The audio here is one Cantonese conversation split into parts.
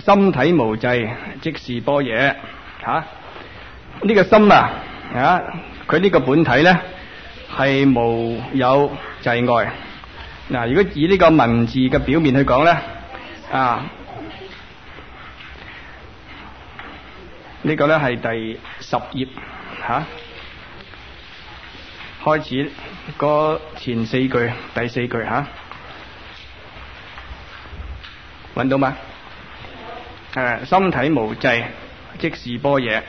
心體無際，即是般若。呢個心佢呢個本體呢係無有際外。嗱，如果以呢個文字嘅表面去講呢，呢個呢係第10頁開始個前4句，第4句揾到嗎？心體無際，即是般若。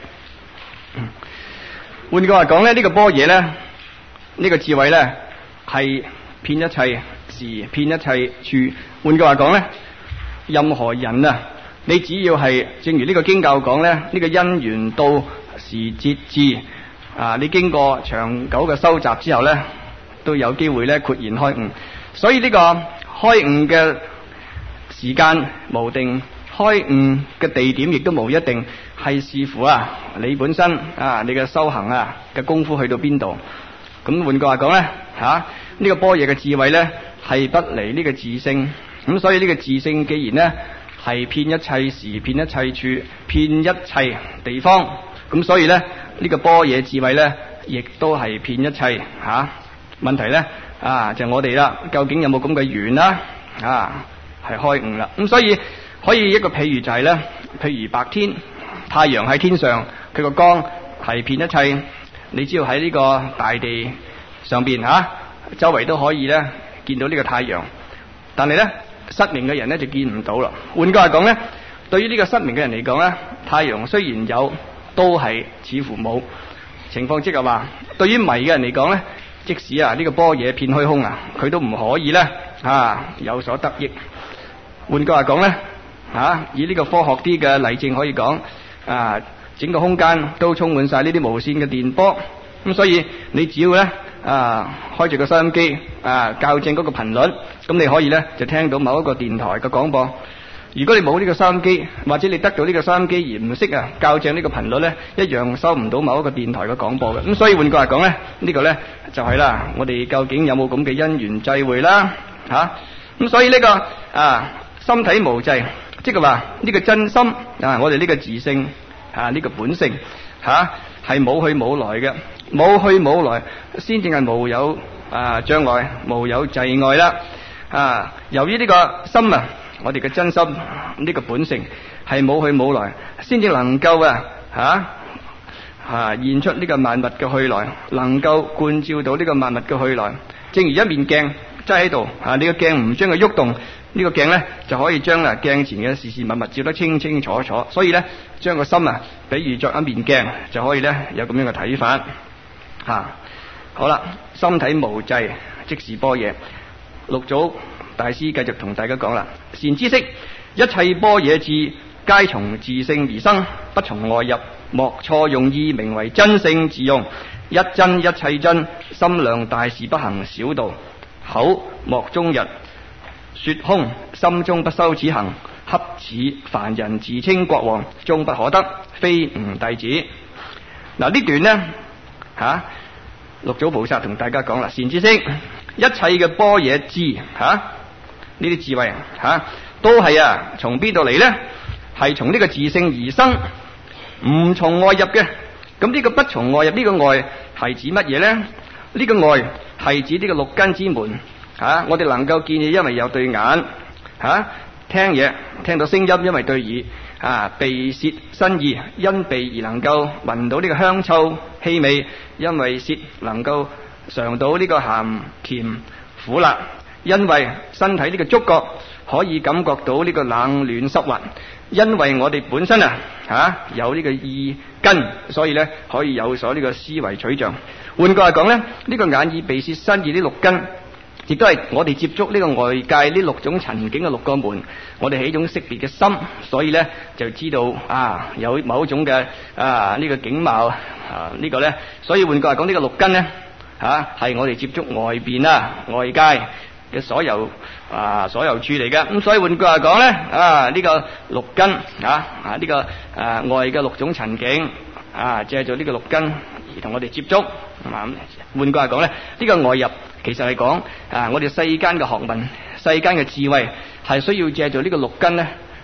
換句話講呢，呢個般若呢，呢個智慧呢係遍一切時，遍一切處。換句話講呢，任何人你只要係正如呢個經教講呢，呢個因緣到時節至你經過長久嘅收集之後呢，都有機會呢豁然開悟。所以呢個開悟嘅時間無定，開悟嘅地點亦都無一定，係視乎你本身你嘅修行嘅功夫去到邊度。咁換句話講呢，呢個般若嘅智慧呢係不離呢個自性。咁所以呢個自性既然呢係遍一切時，遍一切處，遍一切地方，咁所以呢，呢個般若智慧呢亦都係遍一切。問題呢就我哋啦，究竟有冇咁嘅緣啦？係開悟啦。咁所以可以一個譬如就係呢，譬如白天太陽喺天上，佢個光係遍一切。你只要喺呢個大地上邊周圍都可以呢見到呢個太陽。但係呢，失明嘅人呢就見唔到啦。換句話講呢，對於呢個失明嘅人嚟講呢，太陽雖然有，都係似乎冇。情況即係話，對於迷嘅人嚟講呢，即使呢個般若遍虛空佢都唔可以呢有所得益。換句話講呢，以呢個科學啲嘅例證可以講，整個空間都充滿晒呢啲無線嘅電波。咁所以你只要呢開住個收音機校正嗰個頻率，咁你可以呢就聽到某一個電台嘅廣播。如果你冇呢個收音機，或者你得到呢個收音機而唔識校正呢個頻率呢，一樣收唔到某一個電台嘅廣播嘅。咁所以換句話講呢，呢個呢就係啦，我哋究竟有冇咁嘅因緣際會啦？咁所以呢個心體無際，即係話呢個真心我哋呢個自性呢個本性係冇去冇來嘅，冇去冇來先正係無有障礙，無有際礙啦。由於呢個心我哋嘅真心呢個本性係冇去冇來，先至能夠現出呢個萬物嘅去來，能夠觀照到呢個萬物嘅去來。正如一面鏡擠喺度，你個鏡唔將佢喐動，呢個鏡呢就可以將鏡前嘅事事物物照得清清楚楚。所以呢，將個心比喻作一面鏡，就可以呢有咁樣嘅睇法。好啦，心體無際，即是般若。六祖大師繼續同大家講啦，善知識，一切般若智，皆從自性而生，不從外入，莫錯用意，名為真性自用。一真一切真，心量大事不行小道。口莫終日說空，心中不修此行，恰似凡人自稱國王，終不可得，非吾弟子。嗱，呢段呢六祖菩薩同大家講啦，善知識，一切嘅般若智呢啲智慧都係從邊度嚟呢？係從呢個自性而生，唔從外入嘅。咁呢個不從外入，呢個外係指乜嘢呢？呢個外係指呢個六根之門。我哋能夠見嘢，因為有對眼；聽嘢聽到聲音，因為對耳；鼻舌身意，因鼻而能夠聞到呢個香臭氣味，因為舌能夠嘗到呢個鹹甜苦辣；因為身體呢個觸覺可以感覺到呢個冷暖濕滑；因為我哋本身有呢個意根，所以呢可以有所呢個思維取象。換句話講呢，呢個眼耳鼻舌身意呢六根，亦都係我哋接觸呢個外界呢六種塵境嘅六個門，我哋係一種識別嘅心，所以呢就知道有某種嘅呢個景貌呢個呢，所以換句話講，呢個六根呢係我哋接觸外邊外界嘅所有處嚟嘅。咁所以換句話講呢，呢個六根呢個外嘅六種塵境借助呢個六根而同我哋接觸。換句話講呢，呢個外入其實係講我哋世間嘅學問、世間嘅智慧係需要借助呢個六根呢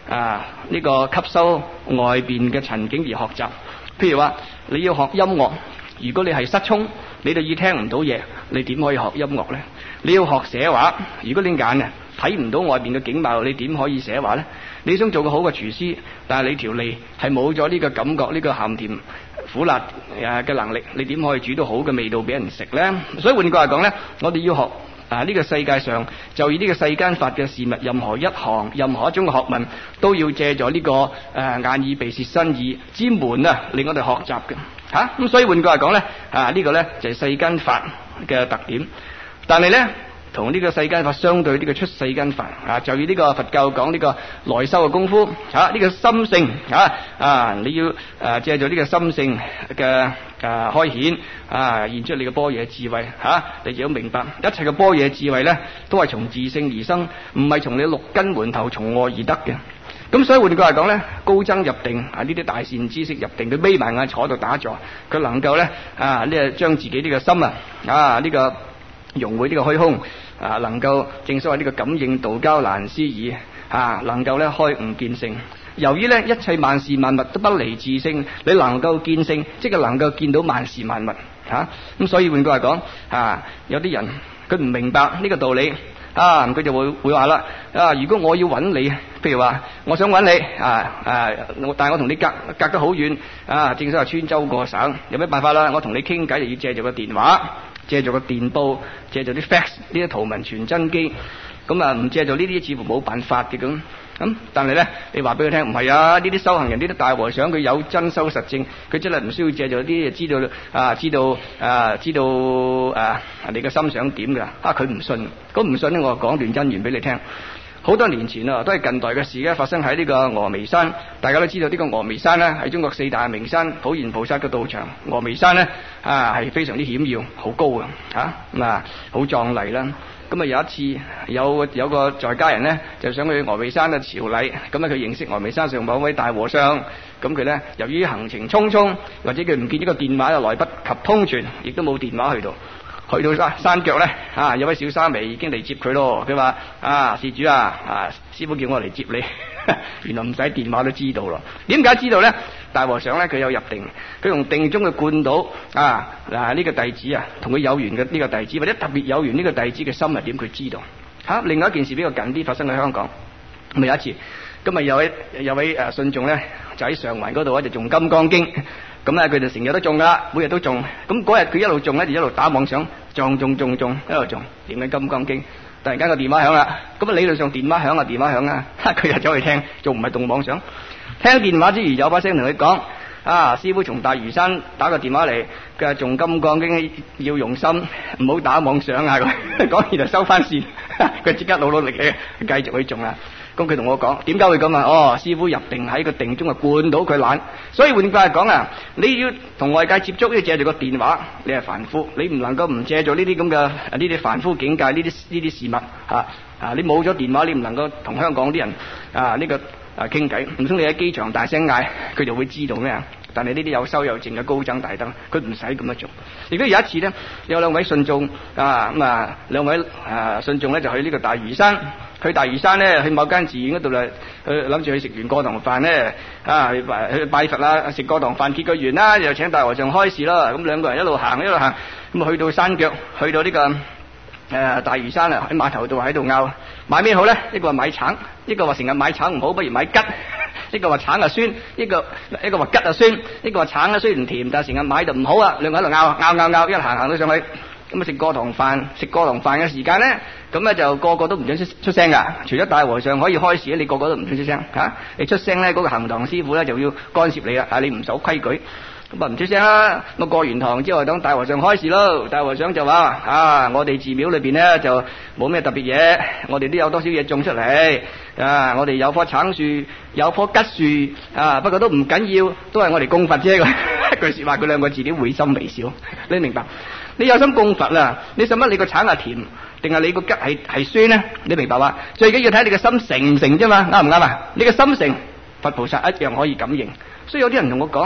呢個吸收外邊嘅情景而學習。譬如話你要學音樂，如果你係失聰，你對耳聽唔到嘢，你點可以學音樂呢？你要學寫畫，如果你眼睇唔到外邊嘅景貌，你點可以寫畫呢？你想做個好嘅廚師，但係你條脷係冇咗呢個感覺，呢個鹹甜苦辣嘅能力，你點可以煮到好嘅味道俾人食呢？所以換句話講呢，我哋要學呢個世界上就以呢個世間法嘅事物，任何一行任何一種學問都要借助呢個眼耳鼻舌身意之門令我哋學習嘅咁所以換句話講呢，呢個呢就係世間法嘅特點。但係呢，同呢個世間法相對，呢個出世間法就以呢個佛教講呢個內修嘅功夫呢個心性你要借助呢個心性嘅開顯現出你嘅般若智慧你就要明白一切嘅般若智慧呢都係從自性而生，唔係從你六根門頭從外而得嘅。咁所以換句話講呢，高僧入定呢啲大善知識入定，佢眯埋眼坐度打坐，佢能夠呢將自己呢個心呢個融會呢個虛空能夠正所謂呢個感應道交難思議能夠呢開悟見性。由於呢一切萬事萬物都不離自性，你能夠見性，即係能夠見到萬事萬物咁所以換句話講有啲人佢唔明白呢個道理佢就會話啦如果我要揾你，譬如話我想揾你但係我同你隔得好遠正所謂穿州過省，有咩辦法啦？我同你傾偈就要借助個電話，借助個電報，借助啲 fax 呢啲圖文傳真機，咁唔借助呢啲似乎冇辦法嘅咁。但係呢，你話俾佢聽唔係呢啲修行人，呢啲大和尚佢有真修實證，佢真係唔需要借助啲知道你嘅心想點㗎佢唔信。咁唔信呢，我講段真言俾你聽。好多年前都係近代嘅事發生喺呢個峨眉山。大家都知道呢個峨眉山呢係中國四大名山，普賢菩薩嘅道場。峨眉山呢係非常之險要，好高好壯麗啦。咁有一次有個在家人呢就想去峨眉山嘅朝禮，咁佢認識峨眉山上某位大和尚，咁佢呢由於行程匆匆，或者佢唔見咗個電話，又來不及通傳，亦都冇電話去到山腳呢有位小沙彌已經嚟接佢咯。佢話施主師父叫我嚟接你原來唔使電話都知道咯。點解知道呢？大和尚呢佢有入定，佢用定中去灌到呢個弟子同佢有緣嘅呢個弟子，或者特別有緣呢個弟子嘅心係點，佢知道另外一件事比較近啲發生喺香港。咁有一次咁有位信眾呢就喺上環嗰度就誦金剛經，咁佢就成日都誦噶，每日都誦。咁嗰日佢一路誦就一路打妄想，誦一路誦念緊金剛經。突然間個電話響啦，咁理論上電話響佢又走去聽，仲唔係動妄想？聽電話之餘有把聲同佢講師父從大嶼山打個電話嚟，佢話誦金剛經要用心，唔好打妄想講完就收翻線。佢即刻努力嘅繼續去誦咁佢同我講點解會咁師父入定喺個定中灌到佢懶。所以換句話講你要同外界接觸，要借住個電話，你係凡夫，你唔能夠唔借助呢啲咁嘅呢啲凡夫境界呢啲事物你冇咗電話，你唔能夠同香港啲人呢個傾偈。唔通你喺機場大聲嗌，佢就會知道咩？但係呢啲有修有證嘅高僧大德，佢唔使咁樣做。亦都有一次呢，有兩位信眾兩位信眾呢就去呢個大嶼山。去大嶼山呢，去某間寺院嗰度呢，諗住去食完過堂飯呢，去拜佛啦，食過堂飯結個緣啦，又請大和尚開示啦。咁兩個人一路行，咁去到山腳，去到呢個大嶼山喺碼頭度喺度拗買咩好呢？一個話買橙，一個話成日買橙唔好，不如買桔。一個話橙酸，一個話桔酸，一個話橙雖然甜，但係成日買就唔好兩個喺度拗，一行到上去。咁食過堂飯嘅時間呢，咁就個個都唔想出聲噶，除咗大和尚可以開示，你個個都唔想出聲你出聲呢，嗰個行堂師傅呢就要干涉你啦，你唔守規矩，咁唔出聲啦。咁過完堂之後等大和尚開示咯。大和尚就話我哋寺廟裏邊呢就冇咩特別嘢，我哋都有多少嘢種出嚟我哋有棵橙樹，有棵桔樹不過都唔緊要，都係我哋供佛啫。一句說話，佢兩個字都會心微笑。你明白？你有心供佛你使乜你個橙係甜定係你個桔係酸呢？你明白嘛？最緊要睇你個心誠唔誠啫嘛，啱唔啱你個心誠，佛菩薩一樣可以感應。所以有啲人同我講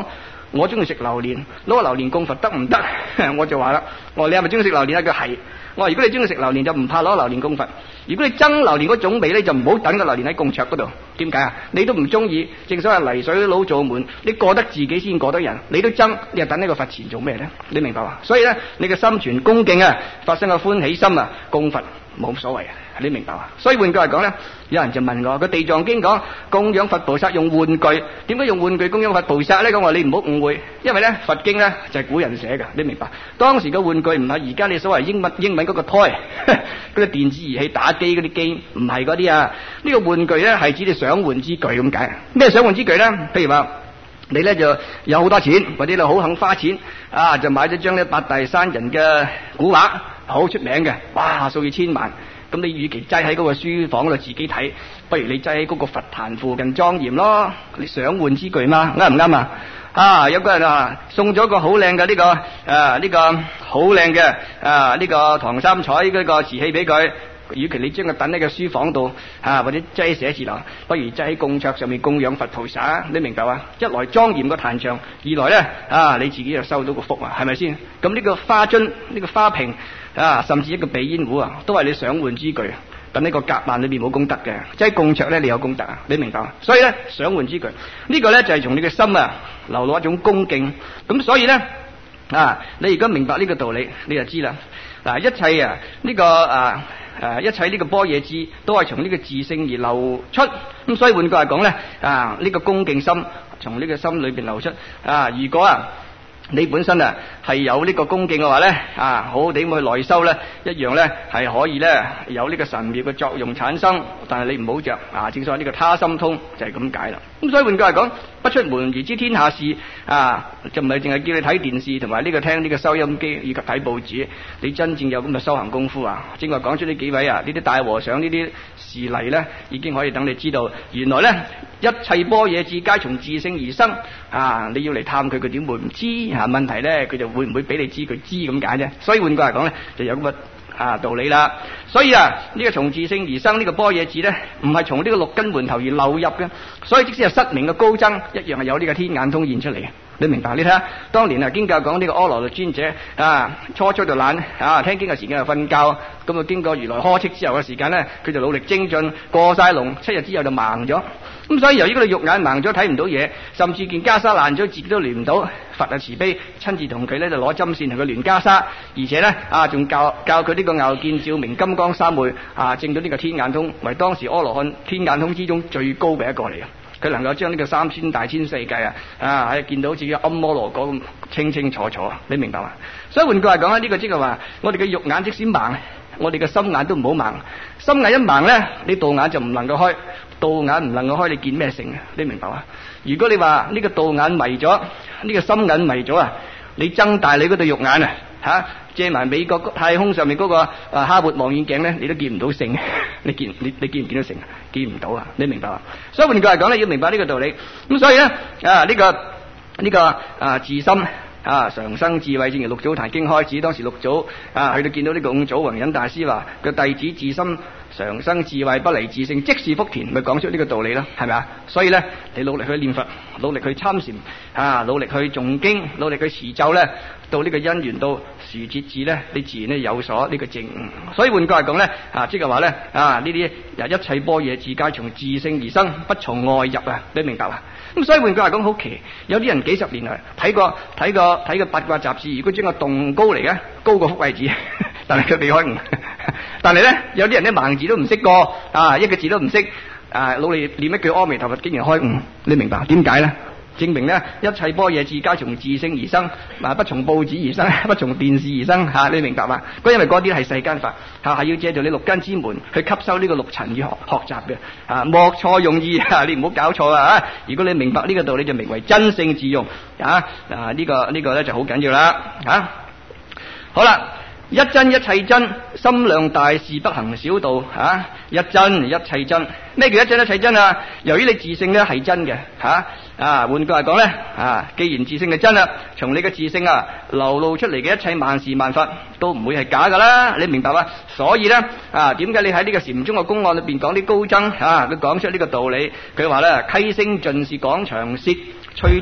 我中意食榴蓮，攞個榴蓮供佛得唔得？我就話啦，我話你係咪中意食榴蓮啊？佢係。我話如果你中意食榴蓮就唔怕攞榴蓮供佛，如果你憎榴蓮嗰種味咧，就唔好等個榴蓮喺供桌嗰度。點解啊？你都唔中意，正所謂泥水佬做門，你過得自己先過得人，你都憎，你又等呢個佛前做咩咧？你明白嘛？所以咧，你嘅心存恭敬啊，發生個歡喜心啊，供佛冇所謂啊，你明白嘛？所以換句嚟講咧，有人就問我，個地藏經講供養佛菩薩用玩具，點解用玩具供養佛菩薩咧？咁我話你唔好誤會，因為咧佛經咧就係古人寫嘅，你明白？當時嘅玩具唔係而家你所謂英文嗰個 toy 嗰啲電子儀器打機嗰啲機，唔係嗰啲啊。呢個玩具咧係指你想玩之具咁解。咩想玩之具咧？譬如話你咧就有好多錢，或者你好肯花錢啊，就買咗張呢八大山人嘅古畫，好出名嘅，哇，數以千萬。咁你與其擠喺嗰個書房度自己睇，不如你擠喺嗰個佛壇附近莊嚴咯。你想玩之具嘛？啱唔啱啊？啊，有個人啊送咗個好靚嘅呢個好靚嘅呢個唐三彩嗰個瓷器俾佢。與其你將佢等喺個書房度或者擠喺寫字樓，不如擠喺供桌上面供養佛菩薩。你明白啊？一來莊嚴個壇場，二來咧你自己就收到個福啊，係咪先？咁呢個花樽、呢個花瓶甚至一個鼻煙壺都係你想換之具。等呢個夾萬裏邊冇功德嘅，即係供桌咧你有功德啊！你明白啊？所以咧想換之具呢個咧就係從你嘅心流露一種恭敬。咁所以咧你而家明白呢個道理，你就知啦。嗱，一切一切呢個般若智都係從呢個自性而流出。咁所以換句話講咧呢個恭敬心從呢個心裏邊流出。如果你本身係有呢個恭敬嘅話咧好好地咁去內修咧，一樣咧係可以咧有呢個神妙嘅作用產生。但係你唔好着正所謂呢個他心通就係咁解啦。咁所以換句嚟講，不出門而知天下事就唔係淨係叫你睇電視同埋呢個聽呢個收音機以及睇報紙。你真正有咁嘅修行功夫正話講出呢幾位呢啲大和尚呢啲事例咧，已經可以等你知道，原來咧一切般若智皆從自性而生。你要嚟探佢，佢點會唔知問題咧？佢就會唔會俾你知佢知咁解啫？所以換句嚟講咧，就有咁嘅道理啦。所以呢個從自性而生呢個般若智咧，唔係從呢個六根門頭而流入嘅。所以即使係失明嘅高僧，一樣係有呢個天眼通現出嚟嘅。你明白？你睇下當年經教講呢個阿羅律尊者初就懶聽經嘅時間就瞓覺，咁經過如來呵斥之後嘅時間咧，佢就努力精進，過晒龍，7日之後就盲咗。咁所以由於佢肉眼盲咗睇唔到嘢，甚至件袈裟爛咗自己都聯唔到，佛慈悲親自同佢咧就攞針線同佢聯袈裟，而且咧仲教佢呢個拗見照明金剛三昧證到呢個天眼通，為當時阿羅漢天眼通之中最高嘅一個嚟嘅。佢能夠將呢個3000大千世界見到好似暗摩羅果咁清清楚楚，你明白嘛？所以換句話講呢個即係話我哋嘅肉眼即使盲，我哋嘅心眼都唔好盲。心眼一盲咧，你道眼就唔能夠開，道眼唔能夠開，你見咩成？你明白嘛？如果你話呢個道眼迷咗，呢個心眼迷咗你睜大你嗰對肉眼借埋美國太空上面嗰個哈勃望遠鏡咧，你都見唔到成。你見唔見到成？見唔到你明白嘛？所以換句話講咧，要明白呢個道理。咁所以咧呢個自心常生智慧，正如六祖壇經開始，當時六祖去到見到呢個五祖弘忍大師話個弟子自心常生智慧，不離自性，即是福田，咪講出呢個道理咯，係咪啊？所以咧，你努力去念佛，努力去參禪努力去誦經，努力去持咒咧，到呢個因緣到時節至咧，你自然咧有所呢個證悟。所以換句話講咧即係話咧呢啲一切般若智皆從自性而生，不從外入你明白嘛？咁所以換句話講好奇，有啲人幾十年來睇過八卦雜誌，如果將個洞高嚟嘅，高過福慧子，但係佢未開悟。但係咧，有啲人咧盲字都唔識過一個字都唔識努力念一句阿彌陀佛，竟然開悟。你明白點解咧？證明咧一切般若智皆從自性而生，不從報紙而生，不從電視而生你明白嘛？因為嗰啲係世間法係要借助你六根之門去吸收呢個六塵而學習嘅莫錯用意你唔好搞錯如果你明白呢個道理，就名為真性自用呢個咧就好緊要啦好啦。一真一切真，心量大事不行小道一真一切真。咩叫一真一切真由於你自性咧係真嘅換句話講咧既然自性係真啦，從你嘅自性流露出嚟嘅一切萬事萬法都唔會係假噶啦，你明白嗎？所以咧點解你喺呢個禪宗嘅公案裏邊講啲高僧佢講出呢個道理，佢話咧溪聲盡是廣長舌，翠竹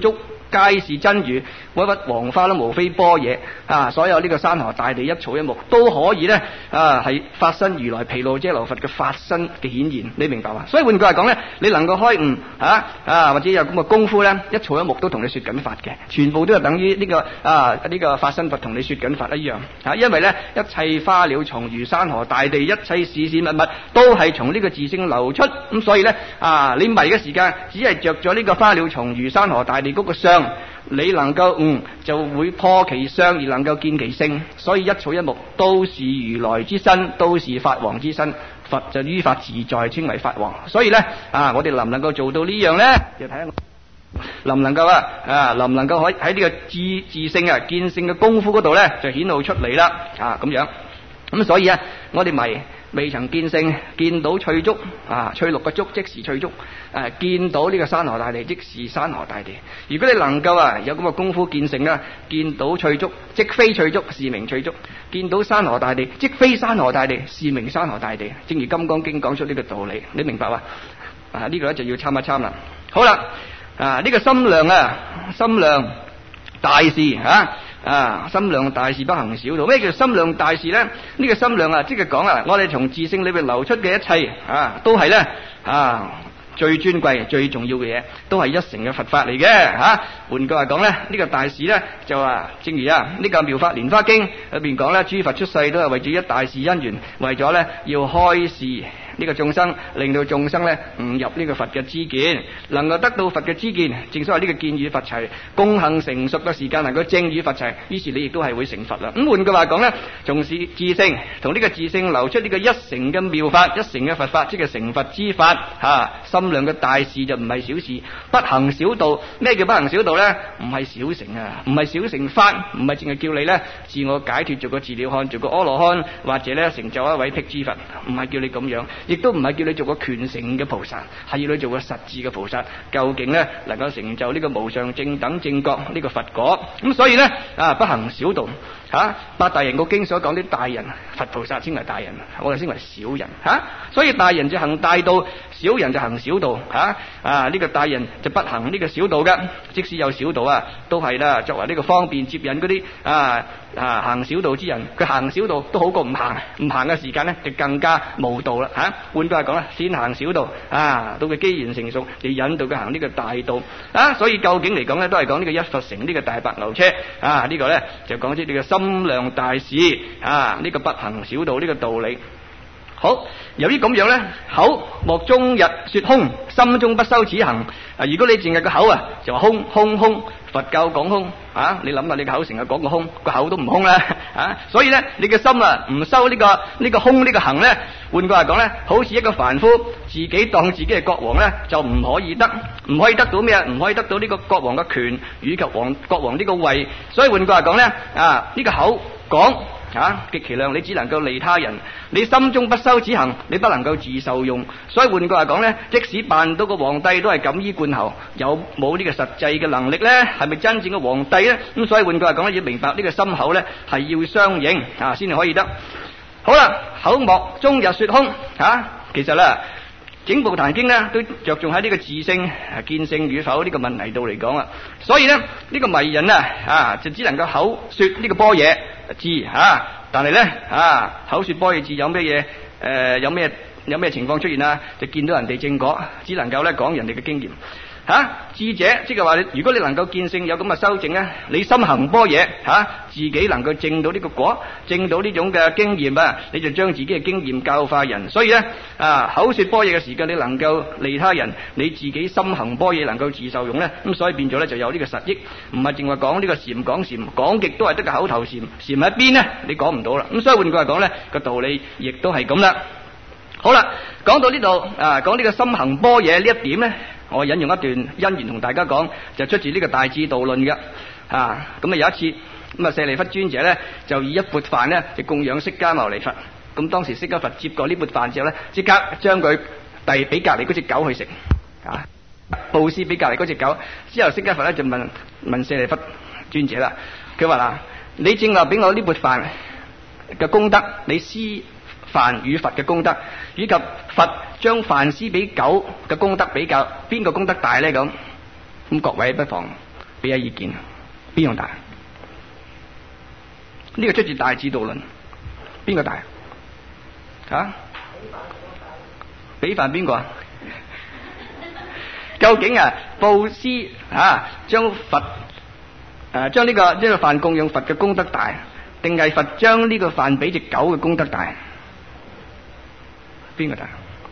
皆是真如，屈屈黃花都無非般若啊！所有呢個山河大地一草一木都可以咧係發生如來毗盧遮那佛嘅法身嘅顯現，你明白嘛？所以換句話講咧，你能夠開悟或者有咁嘅功夫咧，一草一木都同你說緊法嘅，全部都係等於呢個法身佛同你說緊法一樣因為咧一切花鳥蟲魚山河大地一切事事物物都係從呢個自性流出，咁所以咧你迷嘅時間只係着咗呢個花鳥蟲魚山河大地嗰個相，你能夠就會破其相而能夠見其性，所以一草一木都是如來之身，都是法王之身，佛就於法自在，稱為法王。所以咧我哋能唔能夠做到呢樣咧？就睇下能唔能夠能唔能夠喺呢個自性見性嘅功夫嗰度咧，就顯露出嚟啦咁樣。咁所以我哋未曾見性，見到翠竹翠綠嘅竹即是翠竹，見到呢個山河大地即是山河大地。如果你能夠有咁嘅功夫見性見到翠竹即非翠竹，是名翠竹；見到山河大地即非山河大地，是名山河大地。正如《金剛經》講出呢個道理，你明白嘛？呢個咧就要參一參啦。好啦，呢個心量大事心量大事不行小道。咩叫心量大事呢？呢個心量即係講我哋從自性裏邊流出嘅一切都係咧最尊貴最重要嘅嘢，都係一乘嘅佛法嚟嘅換句話講咧，呢個大事咧就正如呢個《妙法蓮華經》裏邊講咧，諸佛出世都係為咗一大事因緣，為咗咧要開示呢個眾生，令到眾生咧悟入呢個佛嘅知見，能夠得到佛嘅知見。正所謂呢個見與佛齊，共行成熟嘅時間能夠證與佛齊，於是你亦都係會成佛啦。咁換句話講咧，從自性同呢個自性流出呢個一乘嘅妙法，一乘嘅佛法，即係成佛之法心量嘅大事就唔係小事，不行小道。咩叫不行小道呢？唔係小乘唔係小乘法，唔係淨係叫你呢自我解脫做個自了漢，做個阿羅漢，或者呢成就一位辟支佛，唔係叫你咁樣，亦都唔係叫你做個權乘嘅菩薩，係要你做個實質嘅菩薩，究竟呢能夠成就呢個無上正等正覺呢個佛果。咁所以呢不行小道八大人個經所講啲大人，佛菩薩稱為大人，我哋稱為小人所以大人就行大道，小人就行小道呢個大人就不行呢個小道嘅，即使有小道都係啦，作為呢個方便接引嗰啲行小道之人，佢行小道都好過唔行嘅時間呢就更加無道啦換句話講啦，先行小道到佢機緣成熟，就引導佢行呢個大道所以究竟嚟講呢，都係講呢個一佛乘呢個大白牛車呢個呢就講出呢個心量大事呢個不行小道呢個道理。好，由於咁樣呢，口莫終日說空，心中不修此行如果你淨係個口就話空空空，佛教講空你諗下，你個口成日講個空，個口都唔空啦所以呢，你嘅心唔修呢個空呢個行呢，換句話講呢，好似一個凡夫自己當自己係國王呢，就唔可以得到咩？唔可以得到呢個國王嘅權以及國王呢個位。所以換句話講呢，呢個口講極其量，你只能夠利他人，你心中不修此行，你不能夠自受用。所以換句話講呢，即使扮到個皇帝都係錦衣冠侯，有冇呢個實際嘅能力呢？係咪真正嘅皇帝呢？咁所以換句話講呢，要明白呢個心口呢係要相應先至可以得。好啦，口莫終日說空其實呢整部《壇經》呢都着重喺呢個自性見性與否呢個問題度嚟講所以呢，呢個迷人就只能夠口說呢個般若字但係呢口說般若字有咩嘢有咩情況出現就見到人哋正果，只能夠講人哋嘅經驗智者，即係話如果你能夠見性有咁嘅修正呢，你心行般若自己能夠證到呢個果，證到呢種嘅經驗你就將自己嘅經驗教化人。所以呢口說般若嘅時間，你能夠利他人，你自己心行般若能夠自受用呢，咁所以變咗呢就有呢個實益，唔係淨話講呢個禪講極都係得個口頭禪喺邊呢？你講唔到啦。咁所以換句話講呢，個道理亦都係咁啦。好啦，講到呢度講呢個心行般若呢一點呢，我引用一段因緣同大家講，就出自呢個《大智度論》嘅咁有一次舍利弗尊者呢，就以一缽飯呢，就供養釋迦牟尼佛。咁當時釋迦佛接過呢缽飯之後呢，即刻將佢遞俾隔離嗰隻狗去食布施俾隔離嗰隻狗。之後釋迦佛呢，就問舍利弗尊者啦，佢話你正話俾我呢缽飯嘅功德，你施飯與佛嘅功德，以及佛將飯施俾狗嘅功德比較，邊個功德大呢？咁各位不妨俾下意見，邊樣大？呢個出自大智度論，邊個大？啊？俾飯邊個啊？究竟布施將佛將呢個飯供養佛嘅功德大，定係佛將呢個飯俾隻狗嘅功德大？邊個大？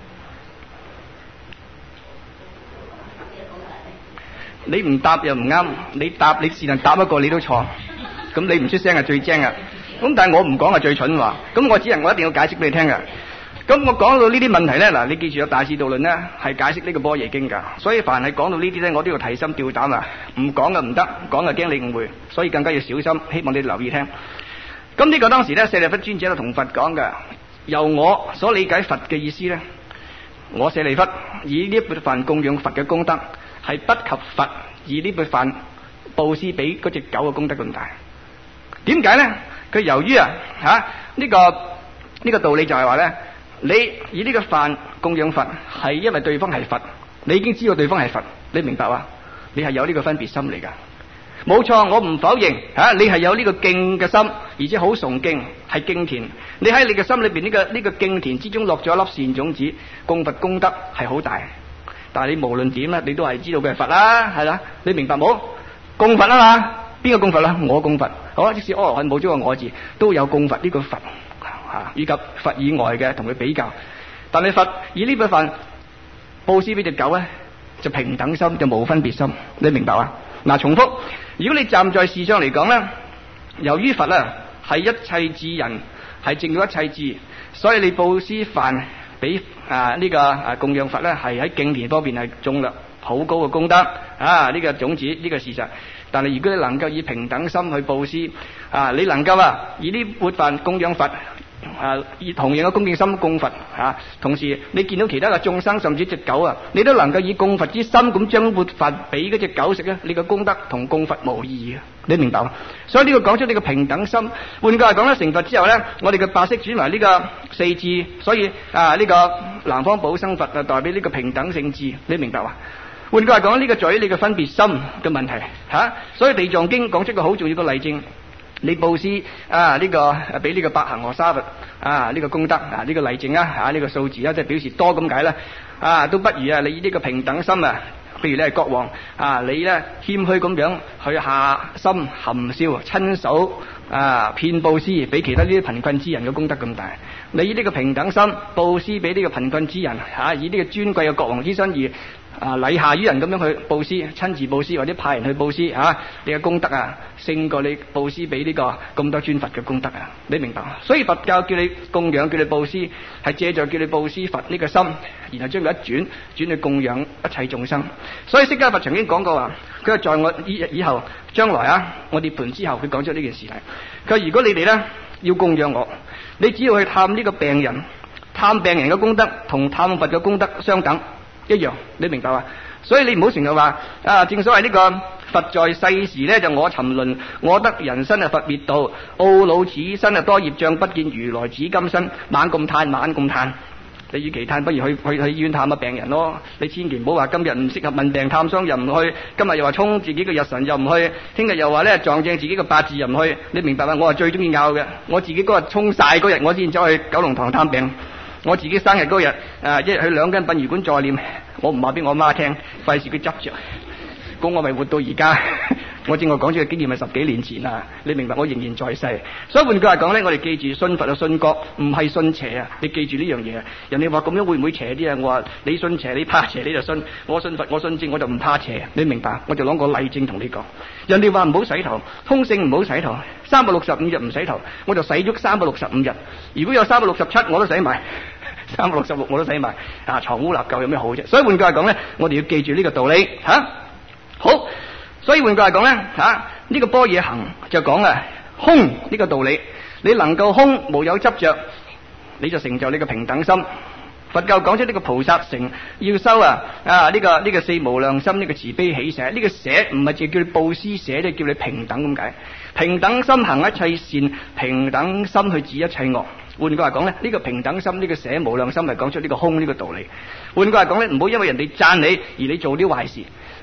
你唔答又唔啱，你答你是但答一個你都錯，咁你唔出聲係最精啊！咁但係我唔講係最蠢話，咁我一定要解釋俾你聽噶。咁我講到呢啲問題咧，嗱，你記住有大智度論咧係解釋呢個般若經噶，所以凡係講到呢啲咧，我都要提心吊膽啊！唔講就唔得，講就驚你誤會，所以更加要小心。希望你留意聽。咁呢個當時咧，舍利弗尊者就同佛講嘅，由我所理解佛嘅意思咧，我舍利弗以呢一缽飯供養佛嘅功德，係不及佛以呢缽飯布施俾嗰隻狗嘅功德咁大。點解咧？佢由於呢個道理就係話咧，你以呢個飯供養佛，係因為對方係佛，你已經知道對方係佛，你明白話？你係有呢個分別心嚟噶，冇錯，我唔否認你係有呢個敬嘅心，而且好崇敬，係敬田。你喺你嘅心裏邊呢個敬田之中落咗一粒善種子，供佛功德係好大。但係你無論點咧，你都係知道佢係佛啦，係啦，你明白冇？供佛啊嘛，邊個供佛啦？我供佛。好，即使阿羅漢冇咗個我字，都有供佛呢個佛以及佛以外嘅同佢比較。但係佛以呢部分布施俾隻狗咧，就平等心，就冇分別心，你明白啊？嗱，重複，如果你站在事上嚟講咧，由於佛係一切智人，係證到一切智，所以你布施飯俾呢個供養佛咧，係喺敬田方面係種略好高嘅功德呢個種子呢個事實。但係如果你能夠以平等心去布施你能夠以呢缽飯供養佛以同樣嘅恭敬心供佛同時你見到其他嘅眾生甚至隻狗你都能夠以供佛之心咁將缽飯俾嗰隻狗食咧，你嘅功德同供佛無異嘅，你明白嗎？所以呢個講出你嘅平等心。換句話講咧，成佛之後咧，我哋嘅白色轉為呢個四智，所以呢個南方寶生佛代表呢個平等性智，你明白嗎？換句話講，呢個在於你嘅分別心嘅問題所以地藏經講出個好重要嘅例證，你布施呢個俾呢個百恒河沙佛呢個功德呢個例證呢個數字即係表示多咁解啦都不如你以呢個平等心譬如你係國王你咧謙虛咁樣去下心含笑親手遍布施俾其他呢啲貧困之人嘅功德咁大。你以呢個平等心布施俾呢個貧困之人以呢個尊貴嘅國王之身而禮下於人咁樣去布施，親自布施或者派人去布施你嘅功德勝過你布施俾呢個咁多尊佛嘅功德你明白？所以佛教叫你供養，叫你布施，係借助叫你布施佛呢個心，然後將佢一轉去供養一切眾生。所以釋迦佛曾經講過話，佢話在我以後將來我涅槃之後，佢講咗呢件事嚟。佢話如果你哋咧要供養我，你只要去探呢個病人，探病人嘅功德同探佛嘅功德相等一樣，你明白嘛？所以你唔好成日話正所謂呢個佛在世時咧就我沉淪，我得人身佛滅道，懊惱此身多業障，不見如來似今身，猛咁嘆猛咁嘆。你與其嘆，不如去醫院探下病人咯。你千祈唔好話今日唔適合問病探傷又唔去，今日又話衝自己嘅日神又唔去，聽日又話咧撞正自己嘅八字又唔去。你明白嘛？我係最中意拗嘅，我自己嗰日衝晒嗰日，我先走去九龍塘探病。我自己生日嗰日一日去2間殯儀館再念，我唔話俾我媽聽，費事佢執着。咁我咪活到而家。我正話講咗嘅經驗係10幾年前你明白？我仍然在世。所以換句話講咧，我哋記住信佛信覺，唔係信邪你記住呢樣嘢人哋話咁樣會唔會邪啲我話你信邪，你怕邪你就信。我信佛，我信正，我就唔怕邪。你明白？我就攞個例證同你講。人哋話唔好洗頭，通勝唔好洗頭，365日唔洗頭，我就洗足365日。如果有367，我都洗埋。366我都洗埋。藏污納垢有咩好啫？所以換句話講咧，我哋要記住呢個道理好。所以換句話講咧呢個般若行就講空呢個道理，你能夠空無有執着，你就成就你嘅平等心。佛教講出呢個菩薩成要修呢個四無量心，呢個慈悲喜捨，呢個捨唔係淨叫你布施捨，即係叫你平等咁解。平等心行一切善，平等心去止一切惡。換句話講咧，呢個平等心，呢個捨無量心係講出呢個空呢個道理。換句話講咧，唔好因為人哋讚你而你做啲壞事，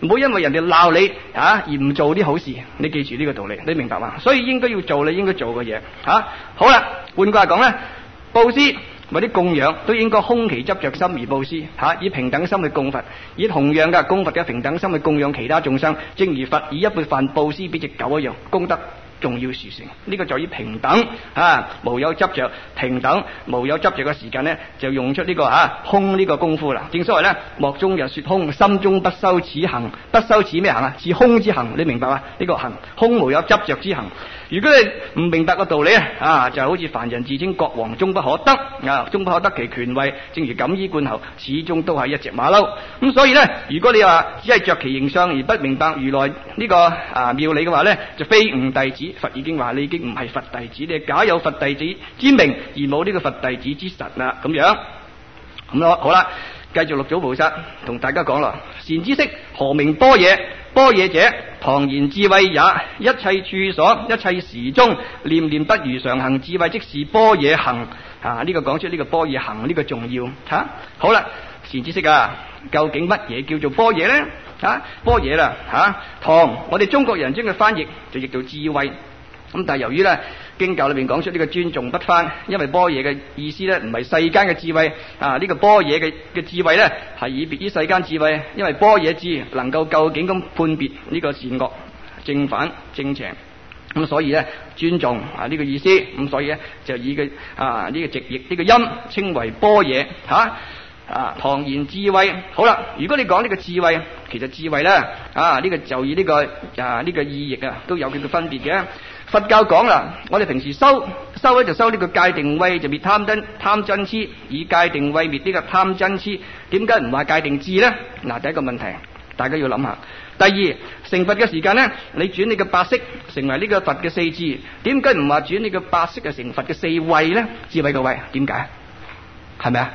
唔好因為人哋鬧你而唔做啲好事。你記住呢個道理，你明白嘛？所以應該要做你應該做嘅嘢好啦，換句話講咧，布施或者供養都應該空其執着心而布施以平等心去供佛，以同樣嘅供佛嘅平等心去供養其他眾生，正如佛以一缽飯布施俾隻狗一樣，功德仲要殊勝。呢個就以平等無有執着，平等無有執着嘅時間呢，就用出呢個空呢個功夫啦。正所謂呢，莫中日說空，心中不修此行。不修此咩行啊？此空之行，你明白嘛？呢個行空無有執着之行。如果你唔明白個道理就好似凡人自稱國王，終不可得終不可得其權位，正如錦衣冠侯，始終都係一隻馬騮。咁所以呢，如果你話只係着其形相而不明白如來呢個妙理嘅話呢，就非吾弟子。佛已經話你已經唔係佛弟子，你係假有佛弟子之名而冇呢個佛弟子之實啦。咁樣咁好啦，繼續六祖菩薩同大家講啦。善知識，何名般若？般若者，唐然智慧也。一切處所，一切時中，念念不如常行智慧，即是般若行。呢個講出呢個般若行呢個重要好啦，善知識究竟乜嘢叫做般若呢？般若啦唐我哋中國人將佢翻譯就譯做智慧。咁但係由於咧經教裏邊講出呢個尊重不翻，因為般若嘅意思咧唔係世間嘅智慧呢個般若嘅智慧咧係以別於世間智慧，因為般若智能夠究竟咁判別呢個善惡正反正邪，咁所以咧尊重呢個意思，咁所以咧就以個呢個直譯呢個音稱為般若唐然智慧。好啦，如果你講呢個智慧，其實智慧咧呢個就以呢個呢個意譯都有佢嘅分別嘅。佛教講啦，我哋平時修咧就修呢個戒定慧，就滅貪嗔癡，以戒定慧滅呢個貪嗔癡。點解唔話戒定智呢？第一個問題大家要諗下。第二，成佛嘅時間呢，你轉你嘅八識成為呢個佛嘅四智，點解唔話轉你嘅八識成佛嘅四慧呢？智慧嘅慧點解？係咪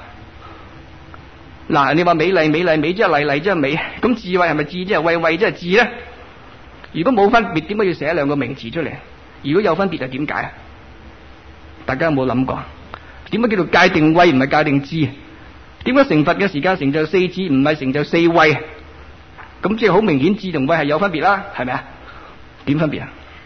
你話美麗美即係麗，麗即係美，咁智慧係咪智即係慧，慧即係智呢？如果冇分別，點解要寫兩個名詞出嚟？如果有分別，係點解？大家有冇諗過？點解叫做戒定慧唔係戒定智？點解成佛嘅時間成就四智唔係成就四慧？咁即係好明顯，智同慧係有分別啦，係咪啊？點分別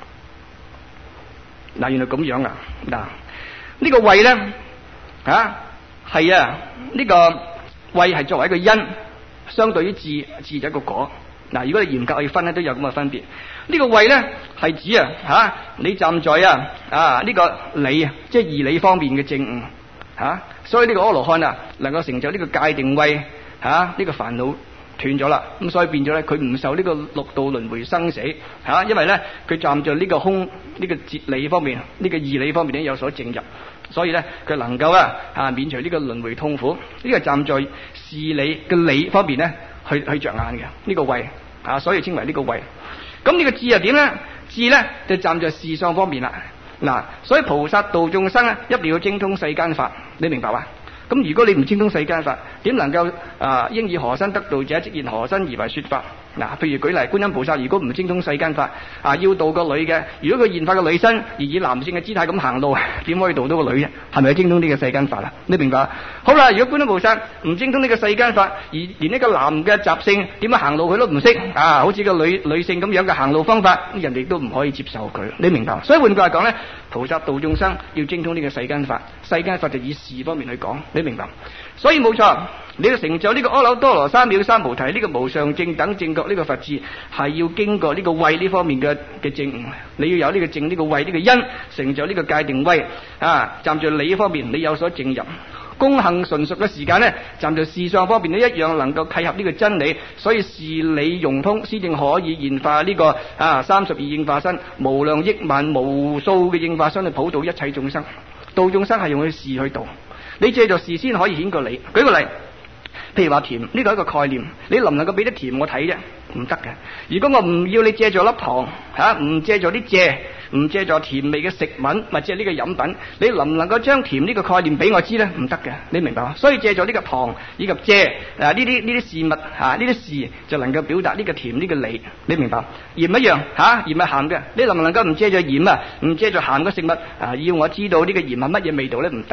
原來咁樣呢個慧咧係呢個慧係作為一個因，相對於智就一個果。如果你嚴格去分咧，都有咁嘅分別。呢個慧咧係指你站在呢個理即係義理方面嘅證悟所以呢個阿羅漢能夠成就呢個戒定慧呢個煩惱斷咗啦，咁所以變咗咧佢唔受呢個六道輪迴生死因為咧佢站在呢個空呢個哲理方面呢個義理方面咧有所證入，所以咧佢能夠免除呢個輪迴痛苦。呢個站在事理嘅理方面咧去着眼嘅呢個慧所以稱為呢個慧。咁呢個智又點咧？智咧就站在事相方面啦。所以菩薩度眾生一定要精通世間法，你明白嘛？咁如果你唔精通世間法，點能夠應以何身得道者，即現何身而為說法？譬如舉例，觀音菩薩如果唔精通世間法要度個女嘅，如果佢現化個女身而以男性嘅姿態咁行路，點可以度到個女啫？係咪精通呢個世間法啦？你明白？好啦，如果觀音菩薩唔精通呢個世間法，而連呢個男嘅習性點樣行路佢都唔識好似個女性咁樣嘅行路方法，人哋都唔可以接受佢。你明白？所以換句話講咧，菩薩度眾生要精通呢個世間法，世間法就以事方面去講，你明白？所以冇錯，你要成就呢個阿耨多羅三藐三菩提呢個無上正等正覺呢個佛智，係要經過呢個慧呢方面嘅證悟。你要有呢個正呢個慧呢個因，成就呢個戒定慧站在理方面你有所證入，功行純熟嘅時間呢，站在事相方面都一樣能夠契合呢個真理，所以事理融通，先正可以現化呢個32應化身，無量億萬無數嘅應化身去普渡一切眾生。度眾生係用佢事去度，你借助事先可以顯個理。舉個例，譬如話甜，呢個係一個概念，你能唔能夠俾啲甜我睇啫？唔得嘅。如果我唔要你借助粒糖唔借助啲蔗，唔借助甜味嘅食品或者呢個飲品，你能唔能夠將甜呢個概念俾我知呢？唔得嘅，你明白嗎？所以借助呢個糖以及蔗呢啲事物呢啲事就能夠表達呢個甜呢個理，你明白？鹽一樣鹽係鹹嘅，你能唔能夠唔借助鹽唔借助鹹嘅食物要我知道呢個鹽係乜嘢味道呢？唔得。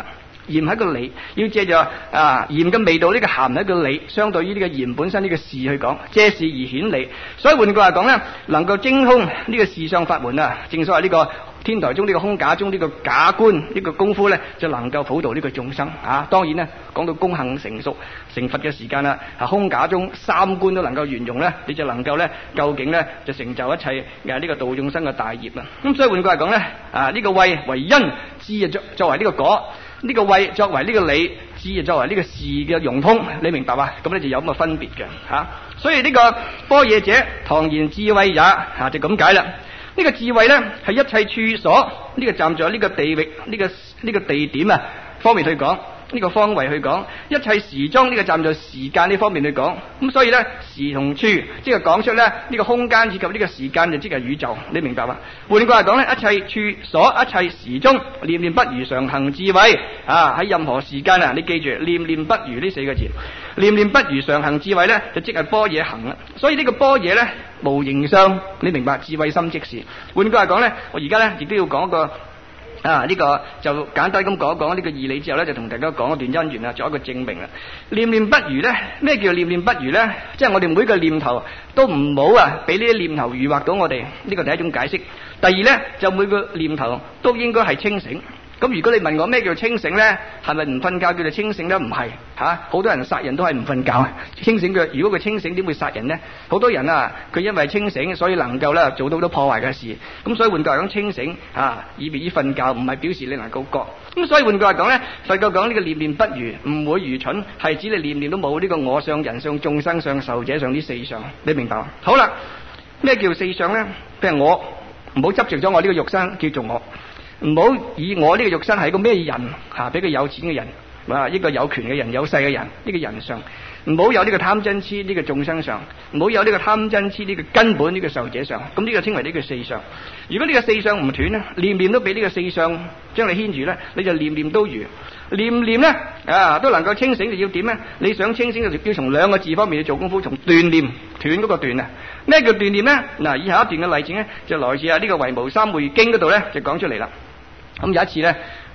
鹽係一個理，要借助鹽嘅味道，呢個鹹係一個理，相對於呢個鹽本身呢個事去講，借事而顯理。所以換句話講咧，能夠精通呢個事相法門啊，正所謂呢個天台中呢個空假中呢個假觀呢個功夫咧，就能夠普渡呢個眾生啊。當然咧，講到功行成熟成佛嘅時間啦，空假中三觀都能夠圓融咧，你就能夠咧究竟咧就成就一切呢個度眾生嘅大業啦。咁所以換句話講咧，呢個慧為因，智啊作為呢個果，呢個慧作為呢個理，智啊作為呢個事嘅融通，你明白嘛？咁咧就有咁嘅分別嘅吓。所以呢個般若者，唐言智慧也就咁解啦。呢個智慧咧係一切處所，呢個站在呢個地域呢個地點啊方面去講，呢個方位去講，一切時裝呢個站在時間呢方面去講。咁所以咧時同處即係講出咧呢個空間以及呢個時間就即係宇宙，你明白嘛？換句話講咧，一切處所一切時中，念念不如常行智慧喺任何時間你記住念念不如呢四個字，念念不如常行智慧咧就即係般若行啦。所以呢個般若咧無形相，你明白智慧心即是。換句話講咧，我而家咧亦都要講一個呢個就簡單咁講一講呢個義理之後咧，就同大家講一段因緣啦，做一個證明啦。念念不如咧，咩叫念念不如咧？即係我哋每個念頭都唔好俾呢啲念頭誘惑到我哋，呢個第一種解釋。第二咧，就每個念頭都應該係清醒。咁如果你問我咩叫清醒咧，係咪唔瞓覺叫做清醒咧？唔係好多人殺人都係唔瞓覺清醒嘅。如果佢清醒點會殺人咧？好多人佢因為清醒所以能夠咧做到好多破壞嘅事。咁所以換句話講，清醒以別於瞓覺，唔係表示你能夠覺。咁所以換句話講咧，佛教講呢個念念不如，唔會愚蠢，係指你念念都冇呢個我相、人相、眾生相、壽者相呢四相，你明白嗎？好啦，咩叫四相咧？譬如我唔好執着咗我呢個肉身叫做我。唔好以我呢個肉身係一個咩人比佢有錢嘅人，一個有權嘅人、有勢嘅人，呢個人上。唔好有呢個貪嗔痴呢個眾生上，唔好有呢個貪嗔痴呢個根本呢個壽者上。咁呢個稱為呢個四相。如果呢個四相唔斷咧，念念都俾呢個四相將你牽住咧，你就念念都如。念念咧都能夠清醒，就要點咧？你想清醒就要從兩個字方面去做功夫，從斷念斷嗰個斷啊。咩叫斷念咧？嗱，以下一段嘅例子咧，就來自呢個《維無三昧經》嗰度咧，就講出嚟啦。咁有一次咧，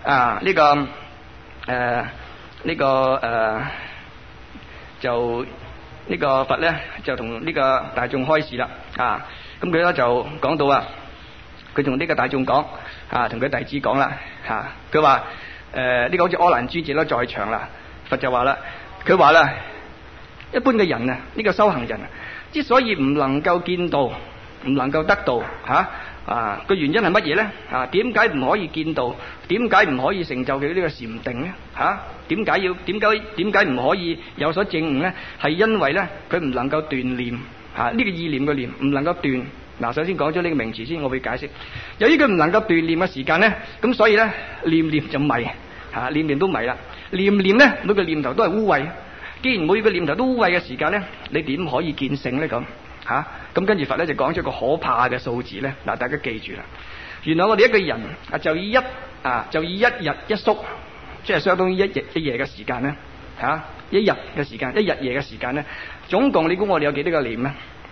就呢個佛咧就同呢個大眾開示啦。咁佢咧就講到佢同呢個大眾講同佢弟子講啦。佢話呢個好似阿難尊者啦在場啦，佛就話啦，佢話啦，一般嘅人呢個修行人之所以唔能夠見道，唔能夠得道個原因係乜嘢咧？點解唔可以見道？點解唔可以成就佢呢個禪定咧？點解唔可以有所證悟咧？係因為咧佢唔能夠斷念呢個意念嘅念唔能夠斷。首先講咗呢個名詞先，我會解釋。由於佢唔能夠斷念嘅時間咧，咁所以咧念念就迷念念都迷啦。念念咧每個念頭都係污穢。既然每個念頭都污穢嘅時間咧，你點可以見性咧？咁跟住佛咧就講咗個可怕嘅數字咧。大家記住啦，原來我哋一個人就以一日一宿，即係相當於一日一夜嘅時間咧，一日嘅時間，一日夜嘅時間咧，總共你估我哋有幾多個念咧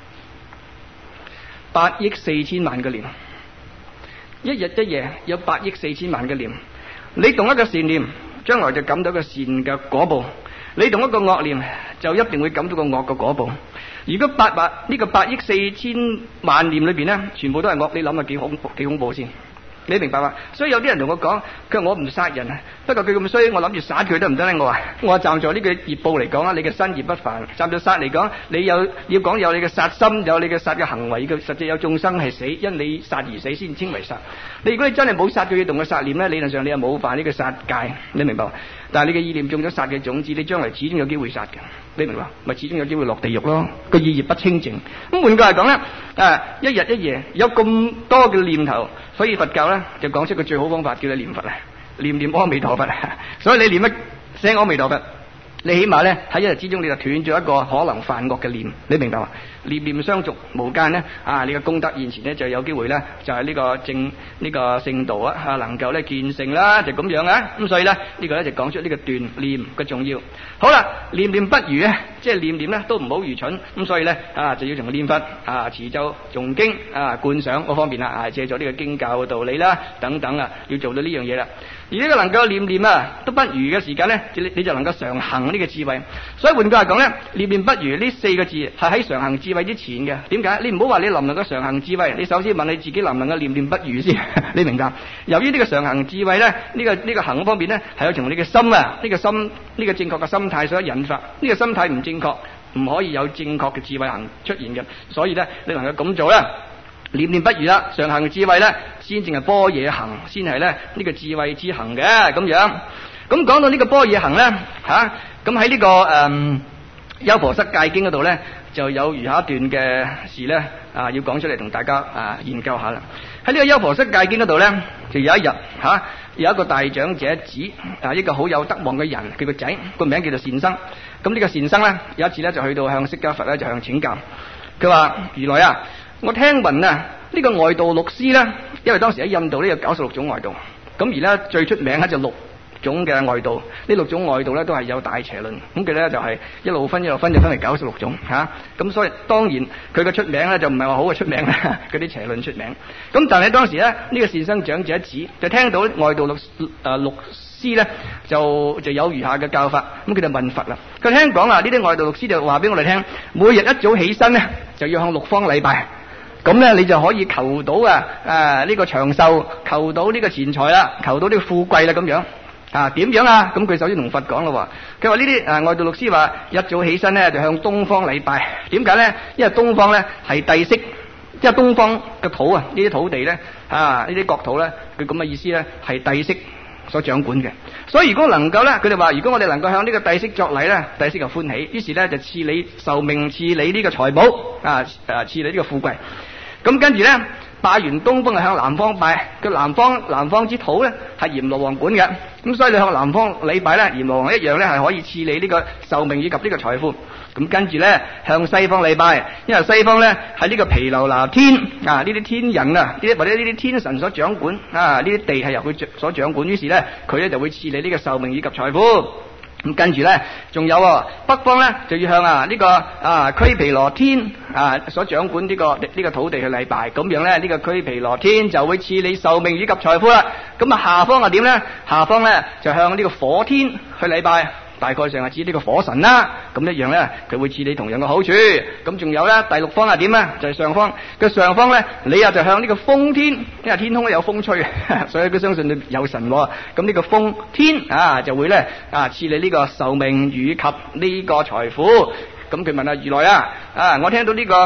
？8億4千萬個念，一日一夜有8億4千萬個念。你動一個善念，將來就感到個善嘅果報；你動一個惡念，就一定會感到個惡嘅果報。如果呢個8億4千萬念裏邊咧，全部都係惡，你諗下幾恐怖先？你明白嘛？所以有啲人同我講，佢話我唔殺人不過佢咁衰，我諗住殺佢得唔得咧？我站在呢個業報嚟講你嘅身業不凡；站在殺嚟講，你要講有你嘅殺心，有你嘅殺嘅行為，實際有眾生係死，因你殺而死先稱為殺。如果你真係冇殺佢要動嘅殺念咧，理論上你又冇犯呢個殺戒，你明白嘛？但係你嘅意念種咗殺嘅種子，你將來始終有機會殺嘅，你明白？咪始終有機會落地獄咯。個意業不清淨。咁換句嚟講咧，一日一夜有咁多嘅念頭，所以佛教咧就講出個最好方法，叫你念佛念念阿彌陀佛。所以你念一聲阿彌陀佛，你起碼咧喺一日之中你就斷咗一個可能犯惡嘅念，你明白嘛？念念相續無間咧，你嘅功德現前咧就有機會咧就係呢個正呢個聖道能夠咧見性啦，就咁樣咁所以咧呢個咧就講出呢個斷念嘅重要。好啦，念念不如咧， 即係念咧都唔好愚蠢。咁所以咧就要從念佛持咒誦經觀想嗰方面啦，借助呢個經教嘅道理啦等等要做到呢樣嘢啦。而呢個能夠念都不如嘅時間咧，你就能夠常行呢個智慧。所以換句話講咧，念不如呢4個字係喺常行智慧之前嘅。點解？你唔好話你能唔能夠常行智慧，你首先問你自己能唔能夠念不如先。你明白？由於呢個常行智慧咧，呢個行方面咧係要從你嘅心呢個正確嘅心態所引發。呢個心態唔正確，唔可以有正確嘅智慧行出現嘅。所以咧，你能夠咁做啦，念不如啦，常行智慧咧，先正係般若行，先係咧呢個智慧之行嘅咁樣。咁講到呢個般若行咧，咁喺呢個優婆塞戒經嗰度咧，就有如下一段嘅事咧，要講出嚟同大家研究下啦。喺呢個優婆塞戒經嗰度咧，就有一日有一個大長者子一個好有德望嘅人，佢個仔個名叫做善生。咁呢個善生咧，有一次咧就去到向釋迦佛咧就向請教，佢話：如來我聽聞呢個外道6師咧，因為當時喺印度呢有96種外道，咁而咧最出名咧就6種嘅外道，呢6種外道咧都係有大邪論，咁佢咧就係一路分就分為96種咁所以當然佢嘅出名咧就唔係話好嘅出名啦，嗰啲邪論出名。咁但係當時咧呢個善生長者子就聽到外道六師咧就有如下嘅教法，咁佢就問佛啦。佢聽講呢啲外道6師就話俾我哋聽，每日一早起身咧就要向6方禮拜。咁咧你就可以求到呢個長壽，求到呢個錢財啦，求到呢個富貴啦咁樣點樣啊？咁佢首先同佛講咯，佢話呢啲外道6師話一早起身咧就向東方禮拜。點解咧？因為東方咧係帝釋，因為東方嘅土呢啲土地咧呢啲國土咧，佢咁嘅意思咧係帝釋所掌管嘅。所以如果能夠咧，佢哋話如果我哋能夠向呢個帝釋作禮咧，帝釋就歡喜，於是咧就賜你壽命，賜你呢個財寶賜你呢個富貴。咁跟住咧，拜完東方就向南方拜，個南方之土咧係閻羅王管嘅，咁所以你向南方禮拜咧，閻羅王一樣咧係可以賜你呢個壽命以及呢個財富。咁跟住咧向西方禮拜，因為西方咧係呢個毗樓那天呢啲天人呢啲或者呢啲天神所掌管呢啲地係由佢所掌管，於是咧佢咧就會賜你呢個壽命以及財富。咁跟住咧，仲有北方咧就要向呢個俱毗羅天所掌管呢個土地去禮拜，咁樣咧呢個俱毗羅天就會賜你壽命以及財富啦。咁下方係點咧？下方咧就向呢個火天去禮拜，大概上係指呢個火神啦。咁一樣咧，佢會賜你同樣嘅好處。咁仲有咧第6方係點咧？就係上方。個上方咧，你就向呢個風天，因為天空咧有風吹，所以佢相信你有神。咁呢個風天就會咧賜你呢個壽命以及呢個財富。咁佢問如來我聽到呢個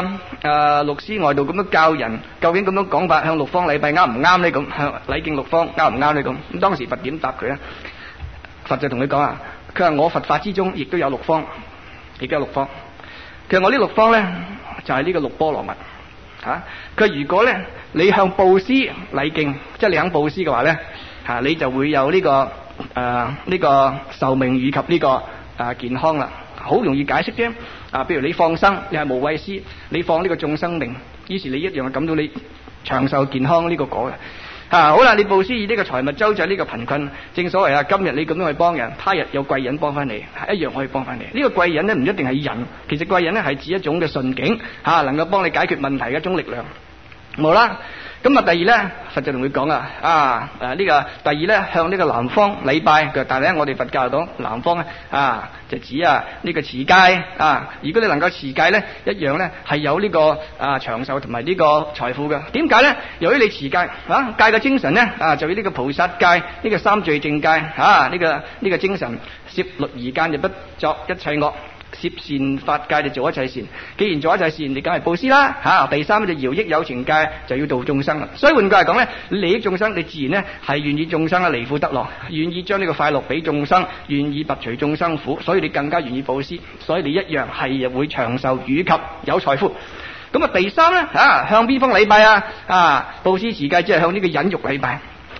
6師外道咁樣教人，究竟咁樣講法向6方禮拜啱唔啱呢？咁向禮敬6方啱唔啱呢？咁當時佛點答佢咧？佛就同佢講佢話我佛法之中亦都有6方，亦都有6方。佢話我呢6方咧就係呢個6波羅蜜。佢話如果咧你向布施禮敬，即係你肯布施嘅話咧你就會有呢個壽命以及呢個健康啦。好容易解釋啫。譬如你放生，你係無畏施，你放呢個眾生命，於是你一樣感到你長壽健康呢個果嘅。好啦，你布施以呢個財物周濟呢個貧困，正所謂今日你咁樣去幫人，他日有貴人幫翻你，一樣可以幫翻你。呢個貴人咧唔一定係人，其實貴人咧係指一種嘅順境能夠幫你解決問題嘅一種力量。冇啦。咁第二咧，佛就同佢講呢個第二咧向呢個南方禮拜。但係咧我哋佛教講南方就指呢個持戒如果你能夠持戒咧，一樣咧係有呢個長壽同埋呢個財富嘅。點解咧？由於你持戒戒嘅精神咧就要呢個菩薩戒，呢個三聚淨戒呢個精神，攝律儀間就不作一切惡，攝善法界就做一切善。既然做一切善，你梗係布施啦第三就饒益有情戒，就要度眾生啦。所以換句嚟講咧，利益眾生，你自然咧係願意眾生離苦得樂，願意將呢個快樂俾眾生，願意拔除眾生苦，所以你更加願意布施，所以你一樣係會長壽以及有財富。咁第三咧向邊方禮拜布施持戒，即係向呢個忍辱禮拜。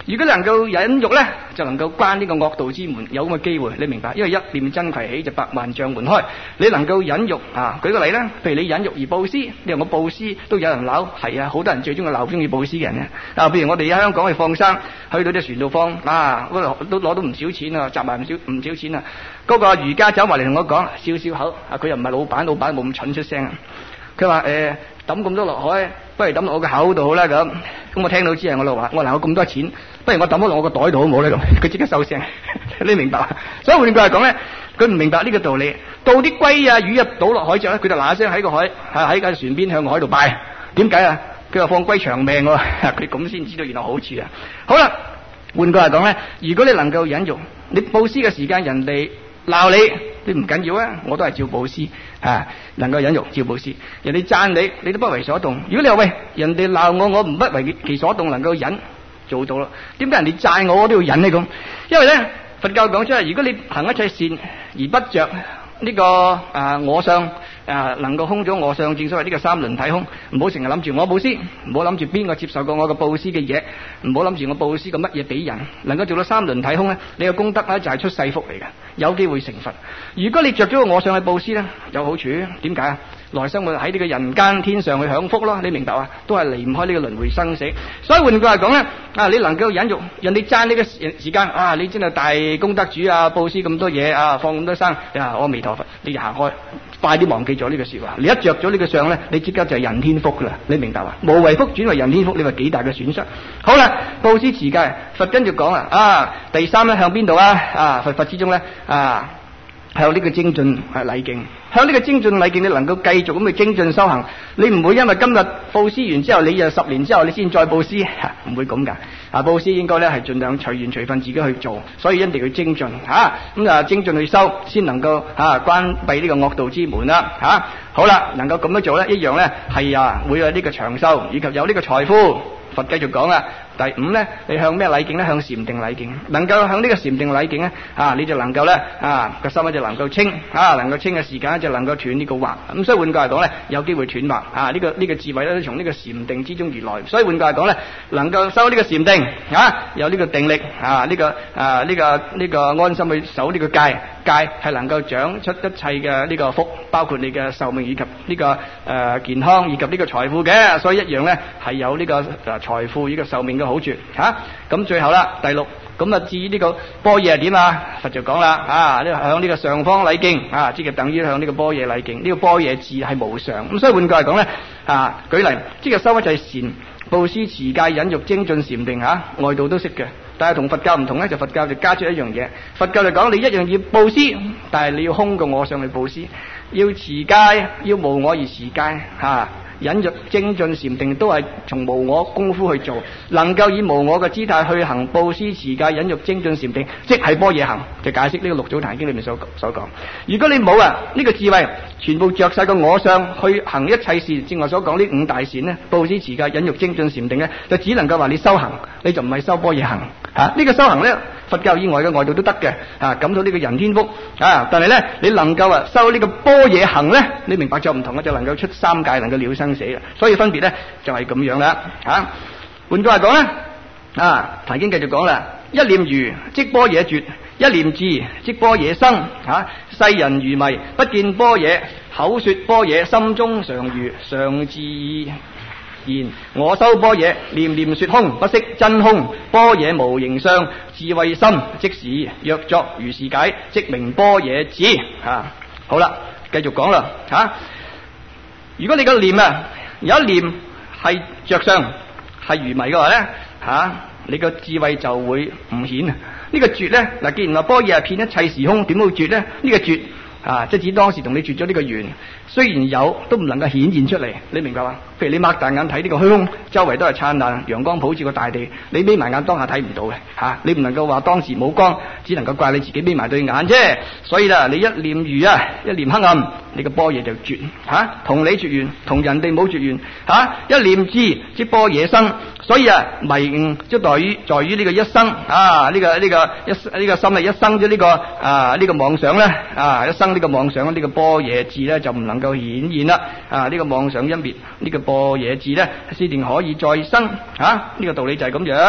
如果能夠忍辱咧，就能夠關呢個惡道之門，有咁嘅機會，你明白？因為一念真攜起，就百萬障門開。你能夠忍辱啊，舉個例啦，譬如你忍辱而布施，你話我布施都有人鬧，係啊，好多人最中意鬧中意布施嘅人咧。啊，譬如我哋喺香港去放生，去到啲船度放啊，嗰度都攞到唔少錢啊，集埋唔少錢啊。嗰個漁家走埋嚟同我講，笑笑口，啊，佢又唔係老闆冇咁蠢出聲啊。佢話抌咁多落海，不如抌落我個口度好啦咁。咁我聽到之後我就話，我嗱我咁多錢，不如我抌咗落我個袋度好冇咧咁。佢即刻收聲，你明白？所以換句話講咧，佢唔明白呢個道理。到啲龜啊魚倒落海之後咧，佢就嗱一聲喺個海喺架船邊向個海度拜。點解啊？佢話放龜長命喎，佢咁先知道原來好處啊。好啦，換句話講咧，如果你能夠忍辱，你布施嘅時間人哋鬧你唔緊要啊，我都係照布施啊，能夠忍辱照布施。人哋讚你，你都不為所動。如果你話喂，人哋鬧我唔不為其所動，能夠忍做到啦。點解人哋讚我都要忍呢？咁因為咧，佛教講出嚟，如果你行一切善而不着呢個我相能夠空咗我相，正所謂呢個三輪體空。唔好成日諗住我布施，唔好諗住邊個接受過我嘅布施嘅嘢，唔好諗住我布施個乜嘢俾人。能夠做到三輪體空咧，你嘅功德咧就係出世福嚟嘅，有機會成佛。如果你着咗個我相去布施咧，有好處。點解啊？來生會喺呢個人間天上去享福咯，你明白啊？都係離唔開呢個輪迴生死。所以換句話講咧，你能夠忍辱，人哋讚你嘅時間啊，你真係大功德主啊，布施咁多嘢啊，放咁多生啊，阿彌陀佛，你就行開，快啲忘記咗呢個說話。你一着咗呢個相咧，你即刻就係人天福噶啦，你明白嘛？無為福轉為人天福，你話幾大嘅損失？好啦，布施持戒，佛跟住講第三咧向邊度啊？佛之中咧向呢個精進禮敬，向呢個精進禮敬，你能夠繼續咁去精進修行，你唔會因為今日布施完之後，你又10年之後你先再布施，唔會咁噶。布施應該咧係盡量隨緣隨分自己去做，所以一定要精進精進去修，先能夠關閉呢個惡道之門啦。好啦，能夠咁樣做咧，一樣咧係會有呢個長壽，以及有呢個財富。佛繼續講啦，第5咧，你向咩禮敬咧？向禪定禮敬，能夠向呢個禪定禮敬咧，你就能夠咧個心咧就能夠清，能夠清嘅時間就能夠斷呢個惑。咁所以換句嚟講咧，有機會斷惑呢個智慧咧都從呢個禪定之中而來。所以換句嚟講咧，能夠修呢個禪定有呢個定力呢個安心去守呢個戒係能夠長出一切嘅呢個福，包括你嘅壽命以及呢個健康以及呢個財富嘅。所以一樣咧係有呢個財富呢個壽命嘅好處咁最後啦，第6咁至於呢個般若係點佛就講啦向呢個上方禮敬即係等於向呢個般若禮敬。呢個般若智係無常。咁所以換句嚟講咧舉例，即係修一切善，布施持戒忍辱精進禪定外道都識嘅，但係同佛教唔同咧，就佛教就加出一樣嘢。佛教就講你一樣要布施，但係你要空個我上去布施，要持戒要無我而持戒忍辱精進禪定都係從無我功夫去做，能夠以無我嘅姿態去行布施持戒忍辱精進禪定，即係般若行，就解釋呢個六祖壇經裏面所講。如果你冇呢個智慧，全部着晒個我相去行一切事，正話所講呢5大善呢，布施持戒忍辱精進禪定呢，就只能夠話你修行，你就唔係修般若行呢個修行呢，佛教以外嘅外道都得嘅感到呢個人天福但係呢，你能夠修呢個般若行呢，你明白就唔同啦，就能夠出三界，能夠了生死啦。所以分別呢，就係咁樣啦換句話講呢壇經繼續講啦，一念愚即般若絕，一念智即般若生世人愚迷，不見般若，口說般若，心中常愚，常自言我修般若，念念說空，不識真空。般若無形相，智慧深，即時若作如是解，即名般若智好啦，繼續講啦如果你個念有一念係着相係愚迷嘅話咧你個智慧就會唔顯。呢個絕咧既然話般若係遍一切時空，點會絕咧？呢個絕即係指當時同你絕咗呢個緣，雖然有都唔能夠顯現出嚟，你明白嘛？譬如你擘大眼睇呢個虛空，周圍都係燦爛陽光普照個大地，你眯埋眼當下睇唔到嘅你唔能夠話當時冇光，只能夠怪你自己眯埋對眼啫。所以啦，你一念愚一念黑暗，你個般若就絕同你絕緣，同人哋冇絕緣一念智即般若生。所以迷誤即在於呢個一生呢個心係一生咗呢個妄想咧一生呢個妄想呢個般若智咧就唔能夠顯現啦呢個妄想一滅，呢個般若智咧先至可以再生呢個道理就係咁樣。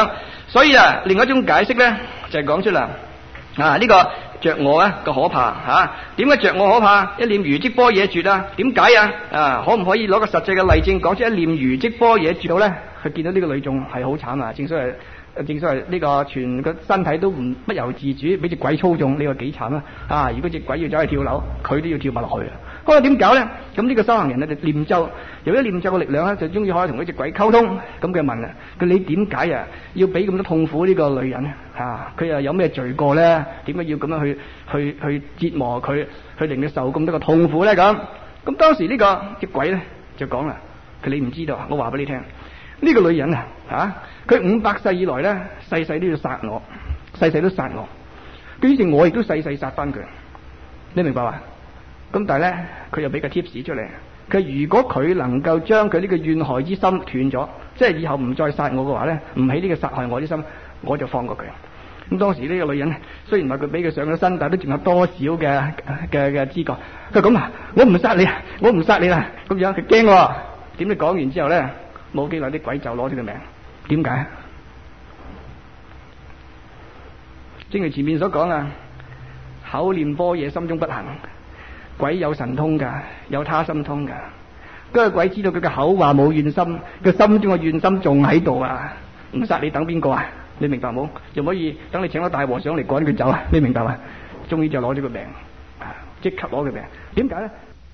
所以啊，另外一種解釋咧就係講出啦，呢個着我啊個可怕嚇，點解着我可怕？一念如即般若絕啊？點解啊？可唔可以攞個實際嘅例證講出一念如即般若絕到咧？佢見到呢個女眾係好慘啊！正所謂呢個全個身體都唔不由自主，俾隻鬼操縱，你話幾慘啊？如果隻鬼要走去跳樓，佢都要跳埋落去啊！嗰個點搞咧？咁呢個修行人咧就念咒，由於念咒嘅力量咧，就終於可以同呢隻鬼溝通。咁佢問啦：佢你點解要俾咁多痛苦呢個女人佢又有咩罪過咧？點解要咁樣去折磨佢，去令佢受咁多個痛苦咧？咁當時呢個隻鬼咧就講啦：佢你唔知道，我話俾你聽。呢個女人佢500世以來咧，世世都要殺我，世世都殺我。於是我亦都世世殺翻佢。你明白嘛？咁但係咧，佢又俾個 tips 出嚟。佢如果佢能夠將佢呢個怨害之心斷咗，即係以後唔再殺我嘅話咧，唔起呢個殺害我之心，我就放過佢。咁當時呢個女人雖然話佢俾佢上咗身，但係都仲有多少嘅知覺。佢咁我唔殺你，我唔殺你啦。咁樣佢驚喎。點知講完之後咧？冇幾耐啲鬼就攞咗個命，點解？正如前面所講口念般若，心中不行。鬼有神通噶，有他心通噶。嗰個鬼知道佢嘅口話冇怨心，佢心中嘅怨心仲喺度啊！唔殺你等邊個啊？你明白冇？又唔可以等你請咗大和尚嚟趕佢走啊？你明白嘛？終於就攞咗個命，即刻攞個命。點解咧？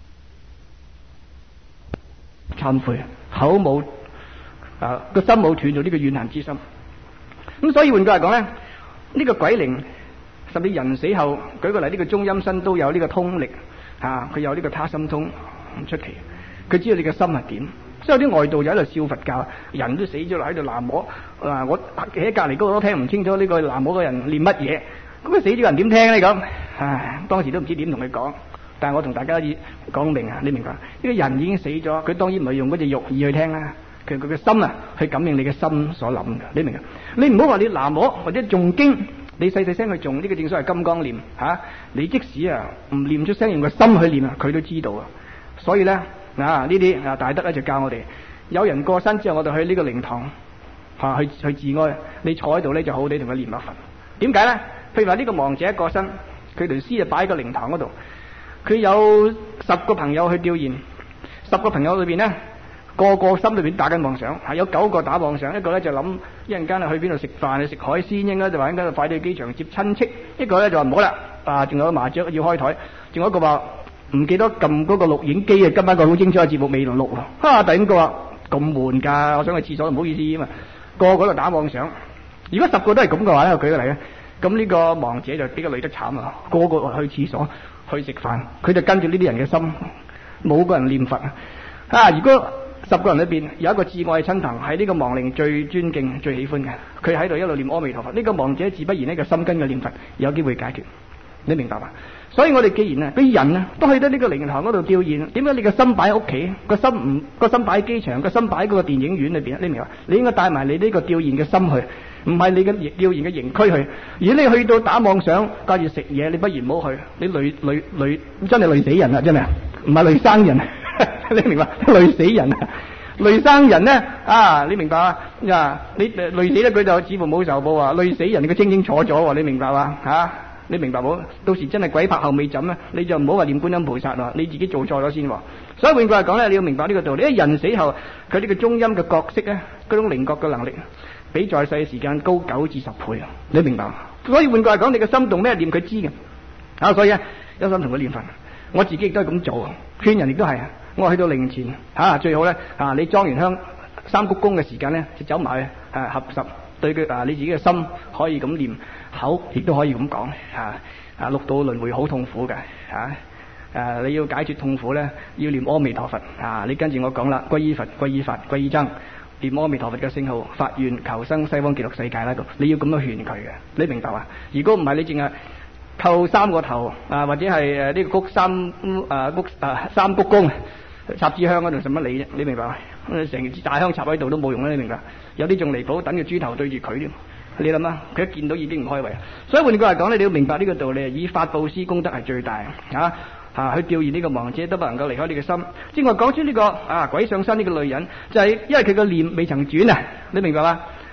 懺悔，口冇。個心冇斷到呢個怨恨之心，咁所以換句話講咧，呢個鬼靈甚至人死後，舉個例，呢個中陰身都有呢個通力，佢有呢個他心通，唔出奇。佢知道你嘅心係點，所以有啲外道就喺度笑佛教，人都死咗啦，喺度喃嘸，我企喺隔籬嗰個都聽唔清楚呢個喃嘸嘅人念乜嘢，咁死咗人點聽咧咁？當時都唔知點同佢講，但係我同大家講明你明白？呢個人已經死咗，佢當然唔係用嗰隻肉耳去聽啦。佢嘅心去感應你嘅心所諗嘅，你明啊？你唔好話你喃嘸或者誦經，你細細聲去誦呢個正所謂金剛念你即使唔念出聲，用個心去念佢都知道啊。所以咧呢啲大德咧就教我哋，有人過身之後，我哋去呢個靈堂去致哀，你坐喺度咧就好地同佢念一份。點解咧？譬如話呢個亡者過身，佢條屍就擺喺個靈堂嗰度，佢有10個朋友去吊唁，10個朋友裏邊咧。個個心裏邊打緊妄想，有9個打妄想，一個咧就諗一陣間去邊度食飯，去食海鮮，應該就話應該快啲去機場接親戚，一個咧就話唔好啦，仲有麻雀要開台，仲有一個話唔記得撳嗰個錄影機今晚個好精彩嘅節目未能錄第5個話咁悶㗎，我想去廁所唔好意思啊嘛，個個都打妄想。如果10個都係咁嘅話咧，我舉個例咁呢個亡者就比個女得慘啊，個個去廁所去食飯，佢就跟住呢啲人嘅心，冇個人念佛如果10個人裏邊有一個至愛親朋，係呢個亡靈最尊敬、最喜歡嘅，佢喺度一路念阿彌陀佛，呢個亡者自不然呢個心根嘅念佛有機會解決，你明白嘛？所以我哋既然啲人都去到呢個靈堂嗰度吊唁，點解你個心擺喺屋企，個心擺喺機場，個心擺喺嗰個電影院裏邊？你明白？你應該帶埋你呢個吊唁嘅心去，唔係你嘅吊唁嘅營區去。如果你去到打妄想，掛住食嘢，你不如唔好去，你累真係累死人啦，真係唔係累生人。你明白？累死人累生人咧你明白啊？你累死咧佢就似乎冇仇報累死人你個清清楚楚你明白嘛？你明白冇？到時真係鬼拍後尾枕咧，你就唔好話念觀音菩薩你自己做錯咗先。所以換句話講咧，你要明白呢個道理。因為人死後佢呢個中陰嘅角色咧，嗰種靈覺嘅能力比在世嘅時間高9至10倍你明白？所以換句話講，你嘅心動咩念佢知嘅所以一心同佢念佛。我自己亦都係咁做，勸人亦都係。我去到靈前最好咧你裝完香三鞠躬嘅時間咧，就走埋去合十對佢你自己嘅心可以咁念，口亦都可以咁講六道輪迴好痛苦嘅你要解決痛苦咧，要念阿彌陀佛你跟住我講啦，皈依佛、皈依法、皈依僧，念阿彌陀佛嘅聖號，發願求生西方極樂世界啦。你要咁樣勸佢嘅，你明白嘛？如果唔係，你淨係叩3個頭或者係呢個鞠三鞠躬。插支香嗰度使乜理啫？你明白嘛？成支大香插喺度都冇用啦！你明白？有啲仲離譜，等個豬頭對住佢添。你諗下，佢一見到已經唔開胃。所以換句話講咧，你要明白呢個道理，以法布施功德係最大去吊唁呢個亡者都不能夠離開你嘅心。之外講出呢個鬼上身呢個女人，就係因為佢個念未曾轉你明白嘛？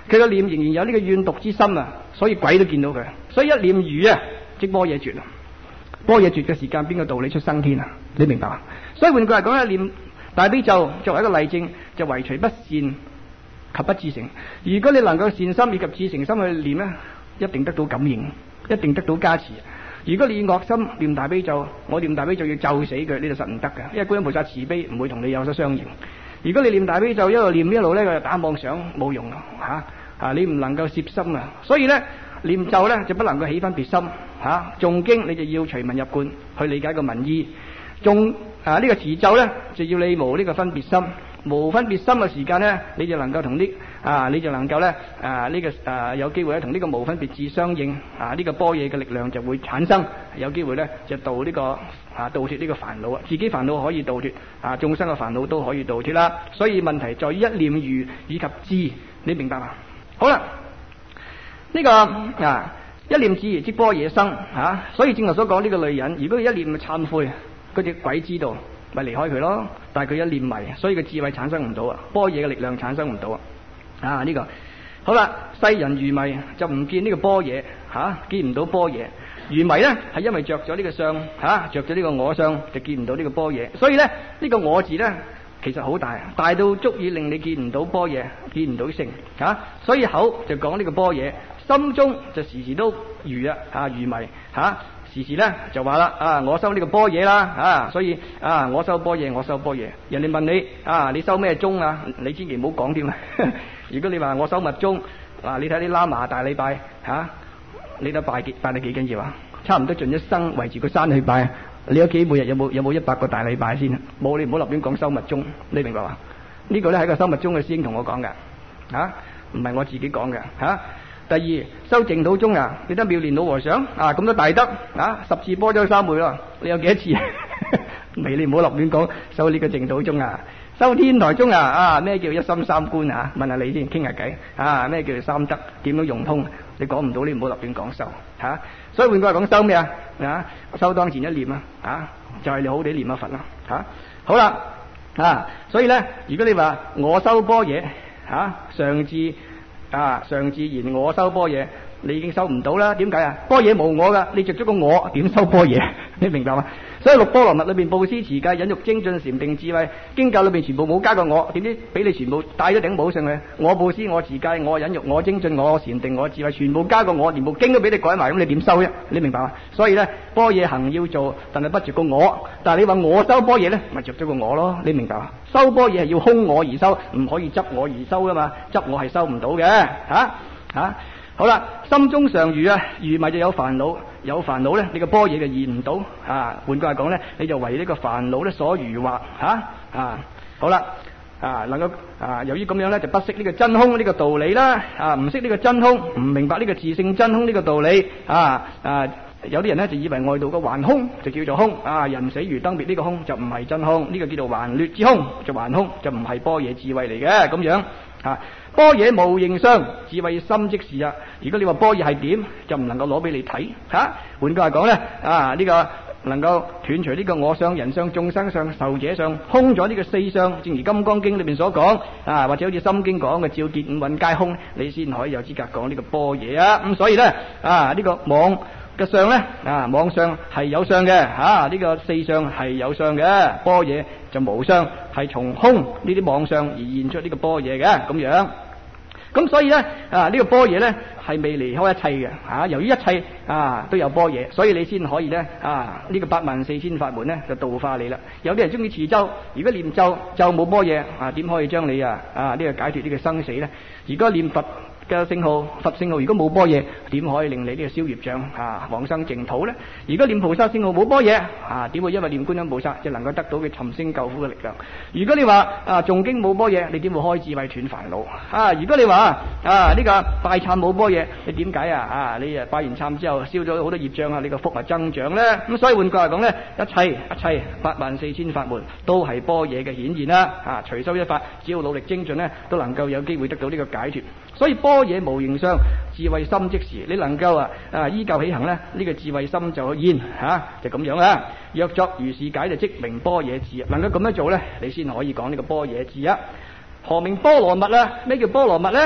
佢個念仍然有呢個怨毒之心啊，所以鬼都見到佢。所以一念愚啊，即般若絕啊。般若絕嘅時間邊個道理出生天啊？你明白嘛？所以換句嚟講，一念大悲咒作為一個例證，就唯除不善及不至誠。如果你能夠善心以及至誠心去念呢，一定得到感應，一定得到加持。如果你以惡心念大悲咒，我念大悲咒要咒死佢，呢就實唔得嘅，因為觀音菩薩慈悲唔會同你有所相應。如果你念大悲咒一路念一路呢，佢就打妄想冇用啊！你唔能夠攝心啊，所以呢，念咒呢就不能夠起分別心誦經你就要隨文入觀去理解個文意，呢個持咒呢就要你無呢個分別心，無分別心嘅時間呢，你就能夠同你就能夠呢有機會咧同呢個無分別智相應呢個般若嘅力量就會產生，有機會呢就度呢個度脫呢個煩惱啊，自己煩惱可以度脫眾生嘅煩惱都可以度脫啦。所以問題在於一念愚以及智，你明白嘛？好啦，呢個一念智而即般若生所以正話所講呢個女人，如果佢一念懺悔，嗰隻鬼知道咪離開佢咯，但係佢一念迷，所以個智慧產生唔到般若嘅力量產生唔到呢個好啦。世人愚迷就唔見呢個般若見唔到般若。愚迷呢係因為着咗呢個相着咗呢個我相，就見唔到呢個般若。所以呢，呢個我字呢其實好大，大到足以令你見唔到般若，見唔到聖所以口就講呢個般若，心中就時時都愚愚迷時時咧就話啦我修呢個般若啦所以我修般若，我修般若。人哋問你你修咩宗你千祈唔好講添如果你話我修密宗你睇啲喇嘛大禮拜你都拜你幾緊要差唔多盡一生圍住個山去拜。你屋企每日有冇100個大禮拜先冇？你唔好立亂講修密宗，你明白嘛？呢個咧係個修密宗嘅師兄同我講嘅唔係我自己講嘅第二，修淨土宗你得妙蓮老和尚咁多大德10次般舟三昧咯，你有幾多次你唔好立亂講修呢個淨土宗修天台宗咩叫一心三觀問下你先，傾下偈咩叫三德，點樣用通？你講唔到，你唔好立亂講修所以換句話講，修咩修當前一念就係你好地念一佛啦好啦所以咧，如果你話我修般若上至言我修般若，你已經收唔到啦。點解般若無我噶，你着咗個我點收般若？你明白嗎？所以六波羅蜜裏邊布施持戒忍辱精進禪定智慧經教裏邊全部冇加過我，點知俾你全部帶咗頂帽上去？我布施，我持戒，我忍辱，我精進，我禪定，我智慧，全部加過我，連部經都俾你改埋，咁你點收啫？你明白嗎？所以咧，般若行要做，但係不着個我。但係你話我修般若咧，咪着咗個我咯？你明白嗎？收般若係要空我而收，唔可以執我而收噶嘛？執我係收唔到嘅好啦，心中常愚愚咪就有煩惱，有煩惱咧，你個般若就現唔到換句話講咧，你就為呢個煩惱咧所愚惑好啦能夠由於咁樣咧，就不識呢個真空呢個道理啦唔識呢個真空，唔明白呢個自性真空呢個道理有啲人咧就以為外道個幻空就叫做空人死如燈滅，呢個空就唔係真空，呢個叫做幻劣之空，就幻空就唔係般若智慧嚟嘅咁樣般若無形相，智慧心即是如果你話般若係點，就唔能夠攞俾你睇換句話講咧呢個能夠斷除呢個我相、人相、眾生相、壽者相，空咗呢個四相，正如《金剛經》裏邊所講或者好似《心經》講嘅照見五蘊皆空，你先可以有資格講呢個般若咁所以咧呢個妄嘅相咧妄相係有相嘅呢個四相係有相嘅，般若就無相，係從空呢啲妄相而現出呢個般若嘅咁樣。咁所以咧呢個般若咧係未離開一切嘅由於一切都有般若，所以你先可以咧呢個84000法門咧就度化你啦。有啲人中意持咒，如果念咒冇般若點可以將你呢個解脫呢個生死咧？如果念佛嘅聖號，佛聖號如果冇般若，點可以令你呢個消業障往生淨土咧？如果念菩薩聖號冇般若點會因為念觀音菩薩就能夠得到佢尋聲救苦嘅力量？如果你話誦經冇般若，你點會開智慧斷煩惱如果你話呢個拜懺冇般若，你點解你拜完懺之後燒咗好多業障你個福增長咧？咁所以換句話講咧，一切84000法門都係般若嘅顯現啦隨修一法，只要努力精進咧，都能夠有機會得到呢個解脫。所以般若無形相，智慧心即時，你能夠依教起行咧，呢個智慧心就現就咁樣啦。若作如是解，就即名般若智。能夠咁樣做咧，你先可以講呢個般若智何名波羅蜜咩叫波羅蜜咧？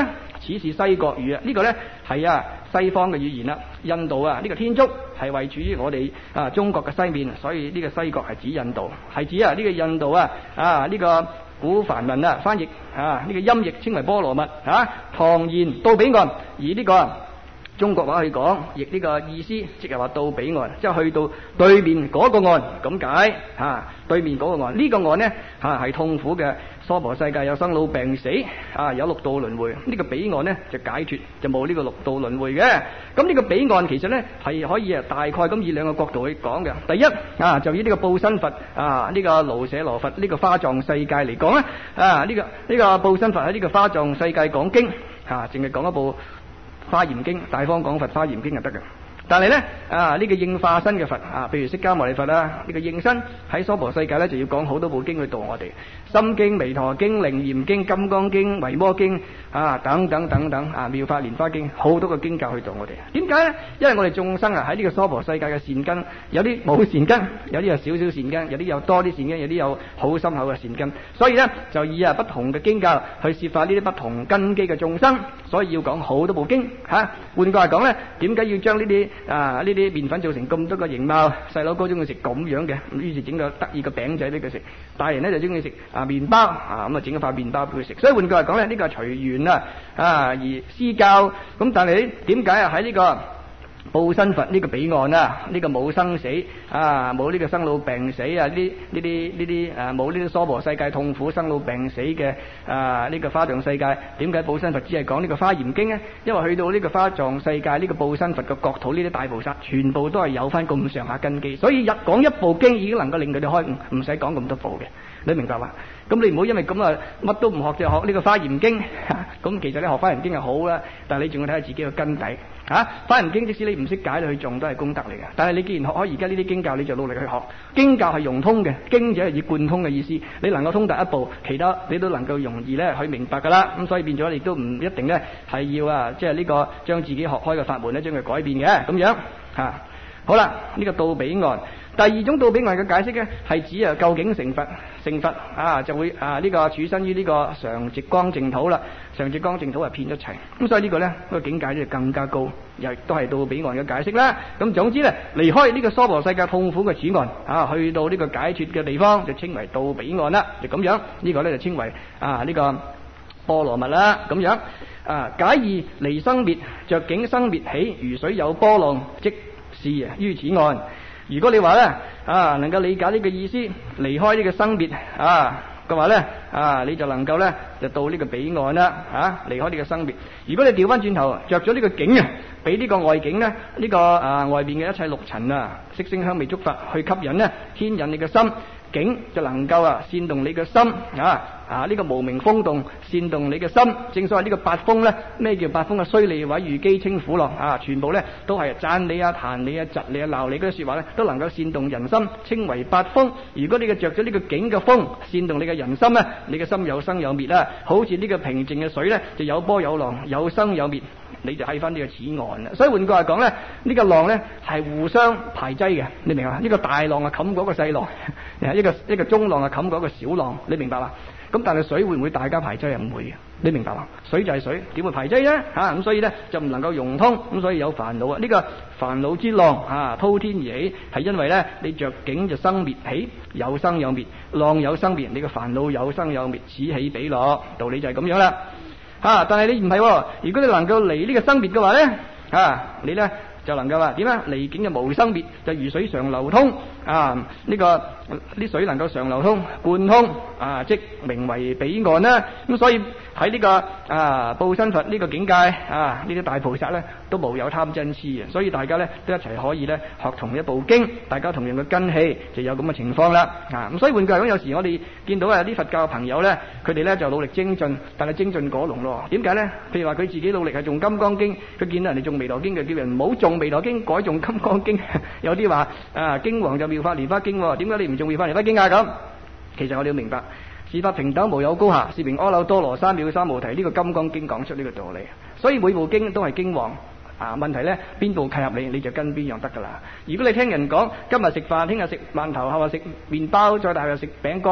此是西國語啊！呢個呢係西方嘅語言啦。印度呢個天竺係位處於我哋中國嘅西面，所以呢個西國係指印度，係指呢個印度呢個古梵文翻譯呢個音譯稱為波羅蜜唐言到彼岸，而呢個中國話去講，譯呢個意思，即係話到彼岸，即係去到對面嗰個岸咁解對面嗰個岸，呢個岸呢係痛苦嘅娑婆世界，有生老病死有六道輪迴。呢個彼岸呢就解脫，就冇呢個六道輪迴嘅。咁呢個彼岸其實呢係可以大概咁以兩個角度去講嘅。第一就以呢個報身佛呢個盧舍羅佛呢個花藏世界嚟講咧呢個報身佛喺呢個花藏世界講經淨係講一部華嚴經，大方廣佛華嚴經就得嘅。但係咧呢個應化身嘅佛譬如釋迦牟尼佛呢個應身喺娑婆世界咧就要講好多部經去度我哋，心經、彌陀經、楞嚴經、金剛經、維摩經等等等等妙法蓮華經，好多個經教去度我哋。點解呢？因為我哋眾生喺呢個娑婆世界嘅善根，有啲冇善根，有啲有少少善根，有啲有多啲善根，有啲有好深厚嘅善根，所以呢，就以不同嘅經教去攝化呢啲不同根基嘅眾生，所以要講好多部經換句話講呢，點解要將呢啲呢啲麵粉做成咁多個形貌？細佬哥中意食咁樣嘅，於是整個得意個餅仔俾佢食。大人呢就中意食麵包咁整一塊麵包俾佢食。所以換句話講呢，呢個係隨緣而施教。咁但係點解喺呢個報身佛呢個彼岸呢個冇生死冇呢個生老病死呢啲冇呢啲娑婆世界痛苦生老病死嘅呢個花藏世界，點解報身佛只係講呢個華嚴經呢？因為去到呢個花藏世界呢個報身佛嘅國土，呢啲大菩薩全部都係有翻咁上下根基，所以講一部經已經能夠令佢哋開悟，唔使講咁多部嘅。你明白嘛？咁你唔好因為咁乜都唔學就學呢個華嚴經咁其實你學華嚴經係好啦，但係你仲要睇下自己嘅根底華嚴經即使你唔識解你去誦都係功德嚟嘅。但係你既然學開而家呢啲經教，你就努力去學。經教係融通嘅，經就係以貫通嘅意思，你能夠通達一步，其他你都能夠容易咧去明白噶啦。咁所以變咗你都唔一定咧係要即係呢個將自己學開嘅法門咧將佢改變嘅咁樣好啦，呢個到彼岸。第二種到彼岸嘅解釋呢，係指究竟成佛就會呢個處身於呢個常寂光淨土啦。常寂光淨土係遍一切，咁所以呢個呢個境界就更加高，又都係到彼岸嘅解釋啦。咁總之呢，離開呢個娑婆世界痛苦嘅此岸去到呢個解脫嘅地方就稱為到彼岸啦。就咁樣呢個呢就稱為呢個波羅蜜啦。咁樣解義離生滅，着境生滅起，如水有波浪，即是於此岸。如果你話呢能夠理解呢個意思，離開呢個生滅嘅話呢你就能夠呢就到呢個彼岸啦離開呢個生滅。如果你調翻轉頭着咗呢個境俾呢個外境呢呢個外邊嘅一切六塵色聲香味觸法去吸引呢牽引你嘅心，境就能夠煽動你嘅心呢個無明風動煽動你嘅心。正所謂呢個八風呢，咩叫八風衰利毀譽譏稱苦樂全部呢都係讚你彈你窒你鬧你嗰啲說話呢，都能夠煽動人心，稱為八風。如果你嘅着咗呢個境嘅風煽動你嘅人心呢，你嘅心有生有滅啦，好似呢個平靜嘅水呢，就有波有浪，有生有滅，你就喺翻呢個此岸啦。所以換句話講呢，呢個浪呢係互相排擠嘅，你明白嘛？呢個大浪冚過個細浪，一個中浪冚過一個小浪，你明白嘛？咁但係水會唔會大家排擠？唔會嘅，你明白嘛？水就係水，點會排擠呢？咁所以呢就唔能夠融通，咁所以有煩惱呢個煩惱之浪滔天而起，係因為呢你着境就生滅起，有生有滅，浪有生滅，你個煩惱有生有滅，此起彼落，道理就係咁樣啦。但係你唔係，如果你能夠離呢個生滅嘅話呢你呢就能夠點離境嘅無生滅，就如水常流通呢個啲水能夠常流通貫通即名為彼岸啦。咁所以喺呢個報身佛呢個境界呢啲大菩薩呢都無有貪嗔癡嘅，所以大家呢都一齊可以呢學同一部經，大家同樣嘅根器，就有咁嘅情況啦。咁所以換句嚟講，有時我哋見到啲佛教嘅朋友呢，佢哋呢就努力精進，但係精進果龍咯。點解呢？譬如話佢自己努力係誦金剛經，佢見到人哋誦彌陀經，就叫人唔好誦彌陀經，改誦金剛經。有啲話經王就妙法蓮華經，點解你唔誦妙法蓮華經咁？其實我哋要明白，是法平等無有高下，是名阿耨多羅三藐三菩提。呢個金剛經講出呢個道理，所以每部經都係經王問題呢，邊部契合你就跟邊樣得噶啦。如果你聽人講今日食飯，聽日食饅頭，後日食麵包，再大日食餅乾呢，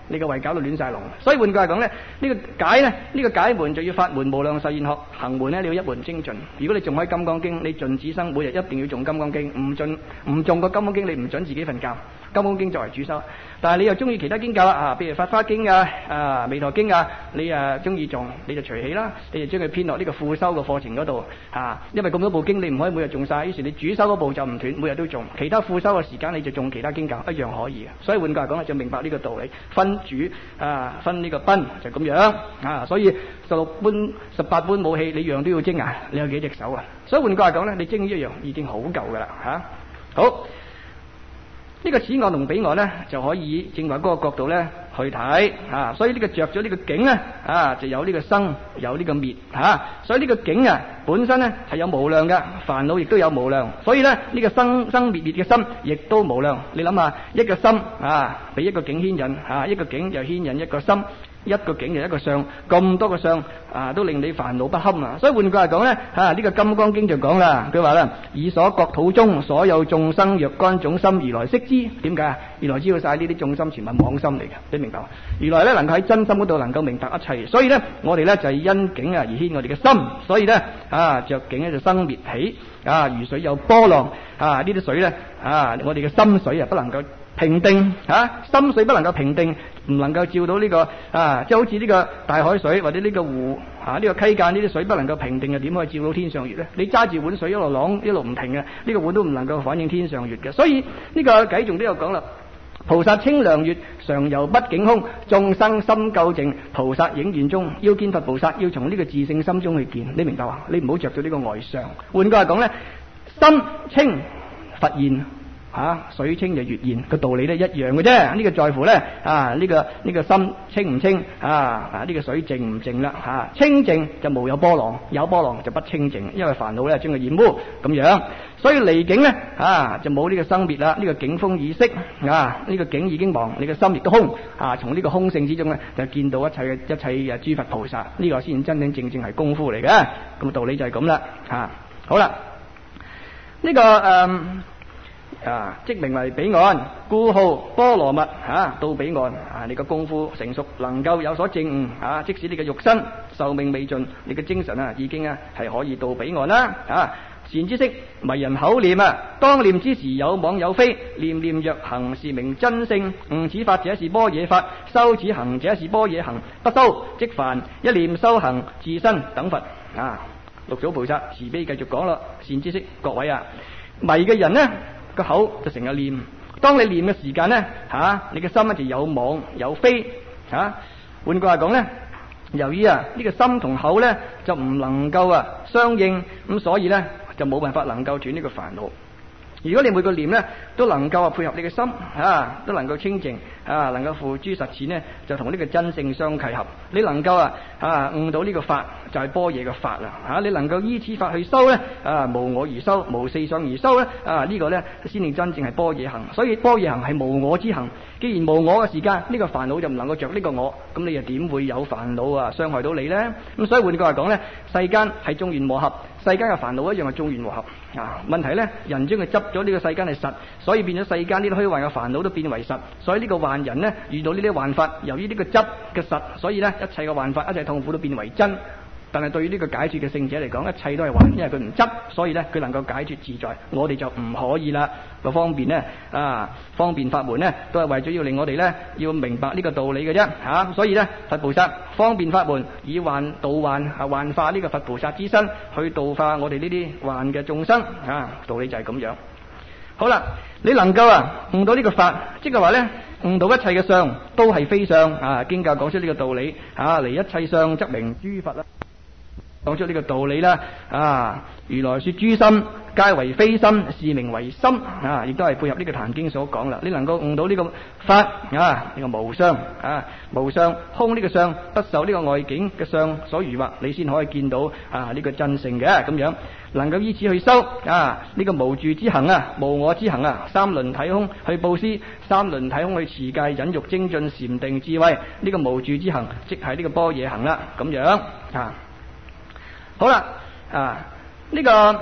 你個胃搞到亂晒龍。所以換句話講咧，呢個解咧，呢個解門就要法門無量實現學，行門咧你要一門精進。如果你仲喺金剛經，你盡此生每日一定要誦金剛經，唔誦個金剛經，你唔准自己瞓覺。金剛經作為主修，但係你又中意其他經教啊，譬如法華經啊、彌陀經啊，你中意誦，你就隨喜啦，你就將佢編落呢個副修嘅課程嗰度因為咁多部經你唔可以每日誦晒，於是你主修嗰部就唔斷，每日都誦，其他副修嘅時間你就誦其他經教，一樣可以嘅。所以換句話講咧，就明白呢個道理，分主分呢個賓就咁樣所以16般18般武器你樣都要精啊，你有幾隻手啊？所以換句話講咧，你精一樣已經好夠噶啦好。呢個此岸同彼岸咧，就可以正話嗰個角度咧去睇所以呢個着咗呢個境咧就有呢個生有呢個滅所以呢個境本身咧係有無量嘅煩惱，亦都有無量，所以咧呢個生生滅滅嘅心亦都無量。你諗下，一個心俾一個境牽引一個境又牽引一個心，一個境就一個相，咁多個相都令你煩惱不堪所以換句話講咧呢個金剛經就講啦，佢話啦，以所國土中所有眾生若干種心如來悉知。點解如來知道晒呢啲眾心全係妄心嚟嘅，你明白嗎？如來咧能夠喺真心嗰度能夠明白一切，所以咧我哋咧就係因境而牽我哋嘅心，所以咧着境咧就生滅起如水有波浪呢啲水咧我哋嘅心水不能夠平定心水不能夠平定，唔能夠照到呢個即係好似呢個大海水或者呢個湖呢個溪澗呢啲水不能夠平定點可以照到天上月咧？你揸住碗水一路啷一路唔停嘅，呢個碗都唔能夠反映天上月嘅。所以呢個偈仲都有講啦，菩薩清涼月，常遊畢竟空，眾生心究淨，菩薩影現中。要見佛菩薩，要從呢個自性心中去見，你明白嘛？你唔好着到呢個外相。換句話講咧，心清佛現水清就月現，個道理都一樣嘅啫。呢個在乎咧呢個心清唔清呢個水淨唔淨啦清淨就無有波浪，有波浪就不清淨，因為煩惱咧將佢染污咁樣。所以離境咧就冇呢個生滅啦，呢個境風已息呢個境已經亡，你個心亦都空從呢個空性之中咧就見到一切嘅諸佛菩薩，呢個先真真正正係功夫嚟嘅。咁道理就係咁啦好啦，呢個即名為彼岸，故號波羅蜜到彼岸你個功夫成熟，能夠有所證悟即使你嘅肉身壽命未盡，你嘅精神已經係可以到彼岸啦善知識，迷人口念當念之時有妄有非，念念若行是名真性，悟此法者是般若法，修此行者是般若行，不修即凡，一念修行自身等佛六祖菩薩慈悲繼續講啦，善知識各位迷嘅人呢個口就成日念，當你念嘅時間呢你嘅心就有妄有非換句話講呢，由於呢個心同口呢就唔能夠相應，咁所以呢就冇辦法能夠斷呢個煩惱。如果你每個念呢都能夠配合你嘅心都能夠清淨能夠付諸實踐呢，就同呢個真性相契合。你能夠悟到呢個法就係般若嘅法啦你能夠依此法去修呢無我而修，無四相而修呢呢個呢先至真正係般若行。所以般若行係無我之行。既然無我嘅時間，呢個煩惱就唔能夠着呢個我，咁你又點會有煩惱傷害到你呢？咁所以換句話講呢，世間係眾緣和合，世間嘅煩惱一樣係眾緣和合問題呢，人將佢執咗呢個世間係實，所以變咗世間呢啲虛幻嘅煩惱都變為實。所以呢個幻人呢，遇到呢啲幻法，由於呢個執嘅實，所以呢一切嘅幻法、一切痛苦都變為真。但係對於呢個解脫嘅聖者嚟講，一切都係幻，因為佢唔執，所以呢佢能夠解脫自在。我哋就唔可以啦。個方便呢方便法門呢，都係為咗要令我哋呢要明白呢個道理嘅啫所以呢佛菩薩方便法門，以幻度幻幻化呢個佛菩薩之身，去度化我哋呢啲幻嘅眾生道理就係咁樣。好啦，你能夠悟到呢個法，即係話呢悟到一切嘅相都係非相經教講出呢個道理離一切相則名諸佛啦。講出呢個道理啦如來說諸心皆為非心，是名為心亦都係配合呢個壇經所講啦。你能夠悟到呢個法呢個無相無相空呢個相，不受呢個外境嘅相所誘惑，你先可以見到呢個真性嘅咁樣。能夠依此去修呢個無住之行無我之行三輪體空去布施，三輪體空去持戒忍辱精進禪定智慧，呢個無住之行即係呢個般若行啦咁樣好啦呢個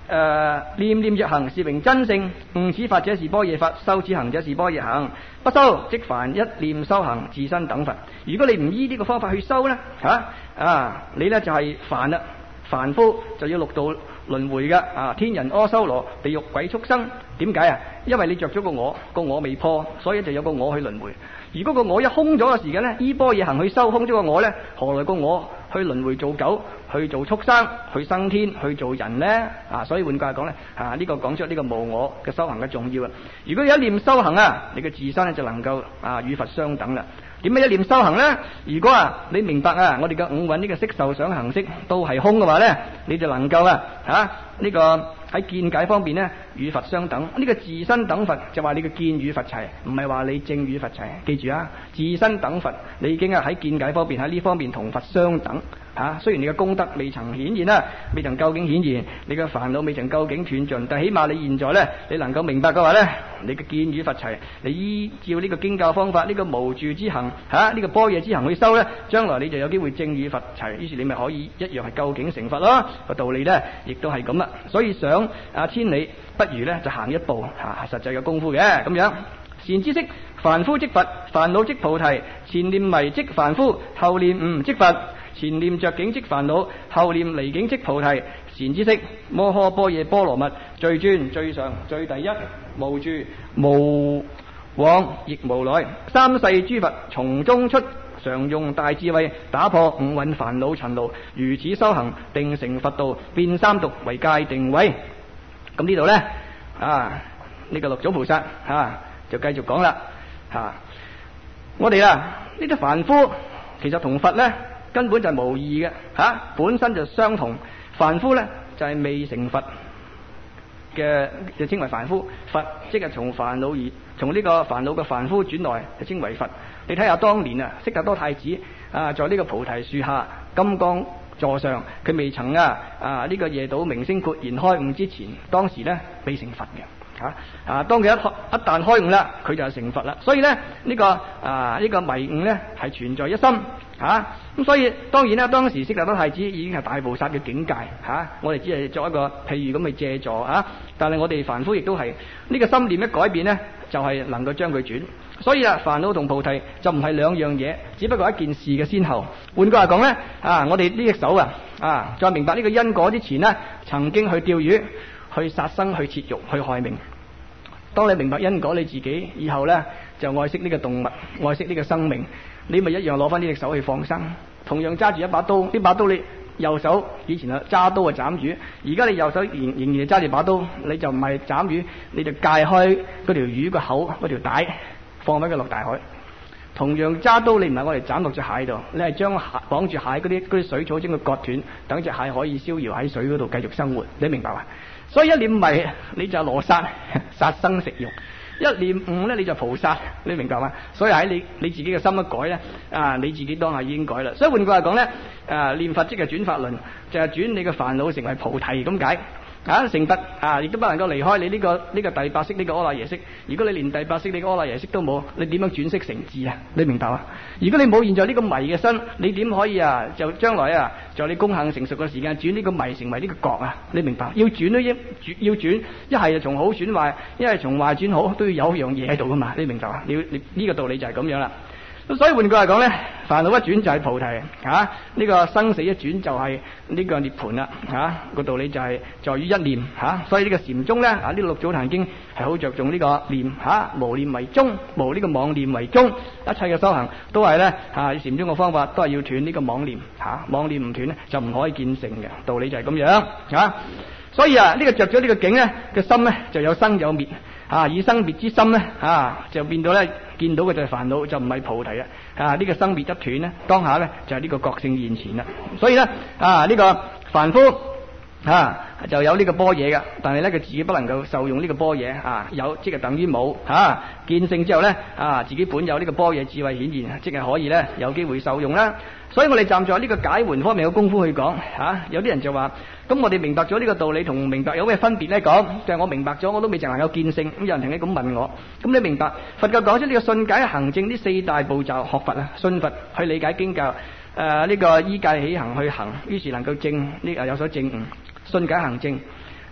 念念若行，是名真性。悟此法者是般若法，修此行者是般若行。不修即凡一念修行，自身等佛。如果你唔依呢個方法去修呢，你呢就係凡啦，凡夫就要六道輪迴噶，天人阿修羅、地獄鬼畜生。點解啊？因為你着咗個我未破，所以就有個我去輪迴。如果個我一空咗嘅時間呢，依般若行去修空咗個我呢，何來個我去輪迴做狗，去做畜生，去生天，去做人呢？所以換句話講呢，呢個講出呢個無我嘅修行嘅重要啊！如果有一念修行啊，你嘅自身呢就能夠與佛相等啦。點解一念修行呢？如果你明白我哋嘅五蘊呢個色受想行識都係空嘅話呢，你就能夠呢個喺見解方面呢與佛相等。呢個自身等佛就話你嘅見與佛齊，唔係話你證與佛齊。記住自身等佛，你已經喺見解方面喺呢方面同佛相等。雖然你嘅功德未曾顯現啦，未曾究竟顯現，你嘅煩惱未曾究竟斷盡，但起碼你現在呢，你能夠明白嘅話呢，你嘅見與佛齊，你依照呢個經教方法，呢個無住之行，呢個般若之行去修呢，將來你就有機會證與佛齊，於是你咪可以一樣係究竟成佛咯。個道理呢，亦都係咁啦。所以想千里，不如呢就行一步，實際嘅功夫嘅咁樣。善知識，凡夫即佛，煩惱即菩提。前念迷即凡夫，後念悟即佛。前念着境即煩惱，後念離境即菩提。善知識，摩訶般若波羅蜜，最尊最上最第一，無住無往亦無來。三世諸佛從中出，常用大智慧打破五蘊煩惱塵勞。如此修行，定成佛道，變三毒為界定位。咁呢度呢，呢個六祖菩薩就繼續講啦。我哋呢啲凡夫其實同佛呢根本就係無異嘅，本身就相同。凡夫呢就係未成佛嘅，就稱為凡夫。佛即係從煩惱而從呢個煩惱嘅凡夫轉來，就稱為佛。你睇下當年悉達多太子在呢個菩提樹下金剛座上，佢未曾呢個夜睹明星豁然開悟之前，當時呢未成佛嘅。當佢一旦開悟啦，佢就係成佛啦。所以呢，呢個迷悟呢係存在一心。咁所以當然啦，當時悉達多太子已經係大菩薩嘅境界。我哋只係作一個譬如咁去借助。但係我哋凡夫亦都係呢個心念一改變呢，就係能夠將佢轉。所以煩惱同菩提就唔係兩樣嘢，只不過一件事嘅先後。換句話講呢，我哋呢隻手在明白呢個因果之前呢，曾經去釣魚、去殺生、去切肉、去害命。當你明白因果，你自己以後呢就愛惜呢個動物，愛惜呢個生命，你咪一樣攞翻呢隻手去放生。同樣揸住一把刀，呢把刀你右手以前揸刀斬魚，而家你右手仍然揸住把刀，你就唔係斬魚，你就解開嗰條魚個口嗰條帶，放翻佢落大海。同樣揸刀，你唔係我哋斬落隻蟹度，你係將綁住蟹嗰啲水草將佢割斷，等隻蟹可以逍遙喺水嗰度繼續生活。你明白嘛？所以一念迷你就羅剎，殺生食肉；一念悟咧你就菩薩。你明白嘛？所以喺你自己嘅心一改咧，你自己當下已經改啦。所以換句話講咧，念佛即係轉法輪，就係轉你嘅煩惱成為菩提咁解。成佛亦都不能夠離開你呢個第八識呢個阿賴耶識。如果你連第八識呢個阿賴耶識都冇，你點樣轉識成智啊？你明白嘛？如果你冇現在呢個迷嘅身，你點可以就將來在你功行成熟嘅時間轉呢個迷成為呢個覺啊？你明白？要轉都要轉，一係就從好轉壞，一係從壞轉好，都要有一樣嘢喺度噶嘛？你明白嘛？你呢個道理就係咁樣啦。所以換句話講咧，煩惱一轉就係菩提，呢個生死一轉就係呢個涅槃啦，個道理就係在於一念，所以呢個禪宗咧，呢個六祖壇經係好着重呢個念，無念為宗，無呢個妄念為宗，一切嘅修行都係咧，禪宗嘅方法都係要斷呢個妄念，妄念唔斷咧就唔可以見成嘅，道理就係咁樣，所以呢個着咗呢個境咧嘅心咧就有生有滅。以生滅之心咧，就變到咧見到嘅就係煩惱，就唔係菩提啦。呢個生滅一斷咧，當下咧就係呢個覺性現前啦。所以咧，呢個凡夫就有呢個般若嘅，但係咧佢自己不能夠受用呢個般若，有即係等於冇。見性之後咧，自己本有呢個般若智慧顯現，即係可以咧有機會受用啦。所以我哋站在呢個解緩方面嘅功夫去講，有啲人就話，咁我哋明白咗呢個道理同明白有咩分別咧？講就係我明白咗，我都未曾能夠見性。咁有人同你咁問我，咁你明白佛教講出呢個信解行證呢四大步驟，學佛信佛去理解經教，呢個依戒起行去行，於是能夠證呢有所證悟。信解行證，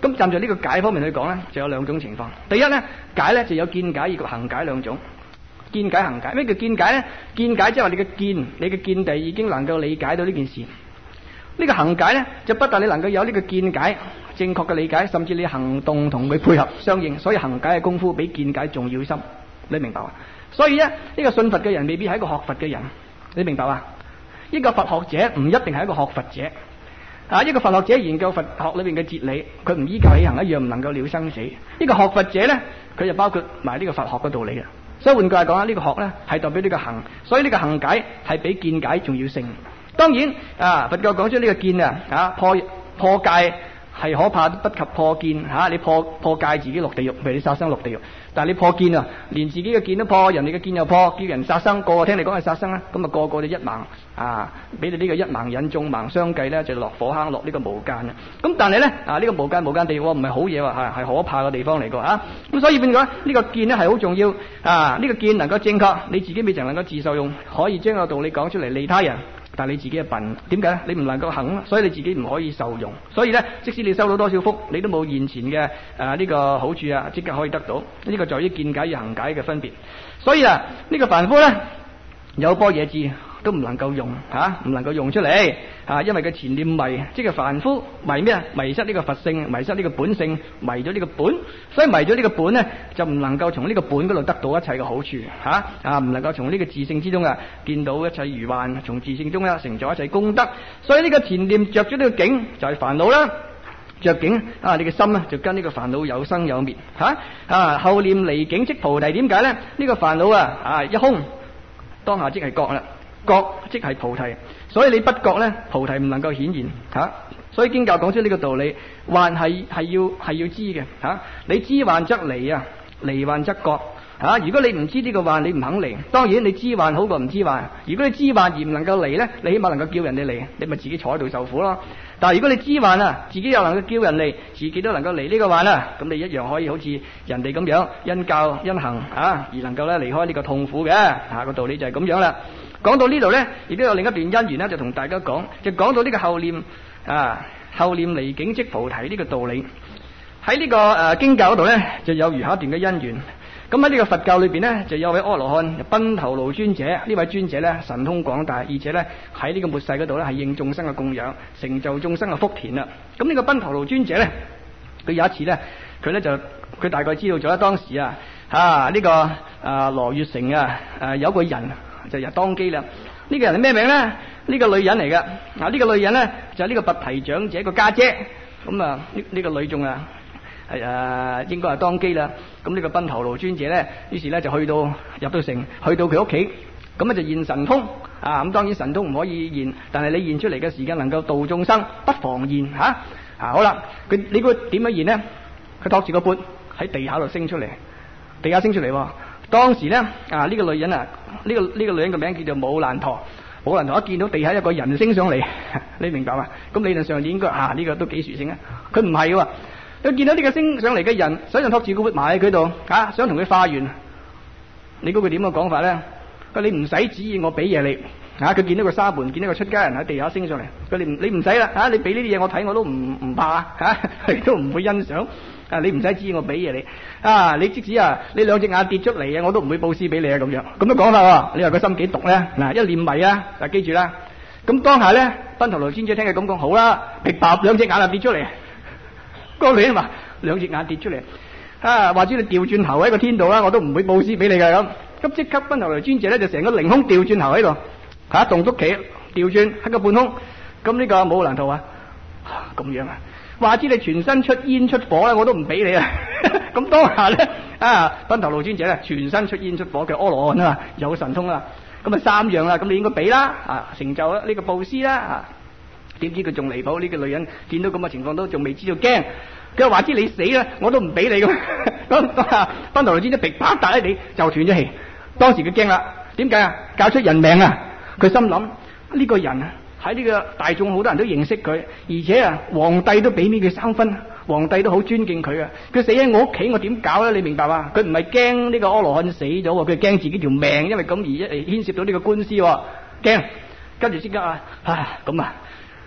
咁站在呢個解方面去講咧，就有兩種情況。第一咧，解咧就有見解以及行解兩種。見解行解，咩叫見解咧？見解即係話你嘅見地已經能夠理解到呢件事。呢個行解咧，就不但你能夠有呢個見解正確嘅理解，甚至你行動同佢配合相應，所以行解嘅功夫比見解仲要深。你明白嘛？所以咧，呢個信佛嘅人未必係一個學佛嘅人。你明白嘛？一個佛學者唔一定係一個學佛者。一個佛學者研究佛學裏邊嘅哲理，佢唔依教起行一樣唔能夠了生死。一個學佛者咧，佢就包括埋呢個佛學嘅道理嘅。所以換句話講呢個學咧係代表呢個行，所以呢個行解係比見解仲要勝。當然佛教講出呢個見破戒係可怕，不及破見你破戒自己落地獄，譬如你殺生落地獄。但係你破見連自己嘅見都破，人哋嘅見又破，叫人殺生，個個聽你講係殺生啦，咁個個就一盲俾你呢個一盲引眾盲相繼咧，就落火坑，落呢個無間。咁但係咧呢個無間地獄唔係好嘢喎，係可怕嘅地方嚟㗎。咁所以變咗呢個見咧係好重要呢個見能夠正確，你自己未曾能夠自受用，可以將個道理講出嚟利他人。但係你自己係笨，點解咧？你唔能夠行，所以你自己唔可以受用。所以咧，即使你收到多少福，你都冇現前嘅呢個好處即刻可以得到。呢個在於見解與行解嘅分別。所以呢個凡夫咧有般若智都唔能夠用唔能夠用出嚟因為佢前念迷，即係凡夫迷咩啊？迷失呢個佛性，迷失呢個本性，迷咗呢個本，所以迷咗呢個本咧，就唔能夠從呢個本嗰度得到一切嘅好處唔能夠從呢個自性之中見到一切如幻，從自性中成就一切功德。所以呢個前念着咗呢個境就係煩惱啦，着境你嘅心就跟呢個煩惱有生有滅後念離境即菩提。點解咧？呢個煩惱一空，當下即係覺啦。覺即係菩提，所以你不覺咧，菩提唔能夠顯現所以經教講出呢個道理，幻係要知嘅你知幻則離離幻則覺如果你唔知呢個幻，你唔肯離。當然你知幻好過唔知幻。如果你知幻而唔能夠離咧，你起碼能夠叫人哋離，你咪自己坐喺度受苦咯。但係如果你知幻自己又能夠叫人離，自己都能夠離呢個幻咁你一樣可以好似人哋咁樣因教因行而能夠咧離開呢個痛苦嘅個道理就係咁樣啦。講到呢度咧，亦都有另一段因緣咧，就同大家講，就講到呢個後念離境即菩提呢個道理。喺呢個經教嗰度咧，就有如下一段嘅因緣。咁喺呢個佛教裏邊咧，就有位阿羅漢賓頭盧尊者。呢位尊者咧神通廣大，而且咧喺呢個末世嗰度咧係應眾生嘅供養，成就眾生嘅福田啦。咁呢個賓頭盧尊者咧，佢有一次咧，佢大概知道咗當時呢個羅月城有個人就入當機啦。呢個人係咩名咧？呢個女人嚟嘅。呢個女人咧就係呢個拔提長者個家姐。咁呢個女眾應該係當機啦。咁呢個賓頭盧尊者咧，於是咧就入到城，去到佢屋企，咁就現神通咁當然神通唔可以現，但係你現出嚟嘅時間能夠度眾生，不妨現好啦。你估點樣現呢？佢托住個缽喺地下度升出嚟，地下升出嚟。當時咧呢個女人呢個女人嘅名叫做武蘭陀。武蘭陀一見到地下有個人升上嚟，你明白嘛？咁理論上你應該呢個都幾殊勝啊。佢唔係喎，佢見到呢個升上嚟嘅人，想托住個缽埋喺佢度想同佢化緣。你估佢點嘅講法咧？佢你唔使旨意我俾嘢你佢見到個沙門，見到個出家人喺地下升上嚟，佢你唔使啦你俾呢啲嘢我睇我都唔怕都唔會欣賞你唔使旨意我俾嘢你你即使你兩隻眼跌出嚟我都唔會布施俾你咁樣講法你話佢心幾毒咧？一念迷記住啦。咁當下咧，賓頭盧尊者聽佢咁講，好啦，明白兩隻眼跌出嚟。個女人話兩隻眼跌出嚟或者你調轉頭喺個天度啦，我都唔會布施俾你㗎咁即刻賓頭盧尊者咧就成個凌空調轉頭喺度動足企調轉喺個半空。咁呢個武蘭陀話咁樣話知你全身出煙出火我都唔俾你咁當下咧賓頭盧尊者咧全身出煙出火嘅阿羅漢有神通咁三樣啦，咁你應該俾啦成就呢個布施啦點知佢仲離譜，呢個女人見到咁嘅情況都仲未知道驚，佢話知你死啦我都唔俾你咁賓頭盧尊者劈啪打喺地就斷咗氣。當時佢驚啦，點解教出人命佢心諗呢個人喺呢個大眾好多人都認識佢，而且皇帝都俾面佢生分，皇帝都好尊敬佢佢死喺我屋企我點搞咧？你明白嘛？佢唔係驚呢個阿羅漢死咗，佢驚自己條命，因為咁而牽涉到呢個官司驚。跟住先刻咁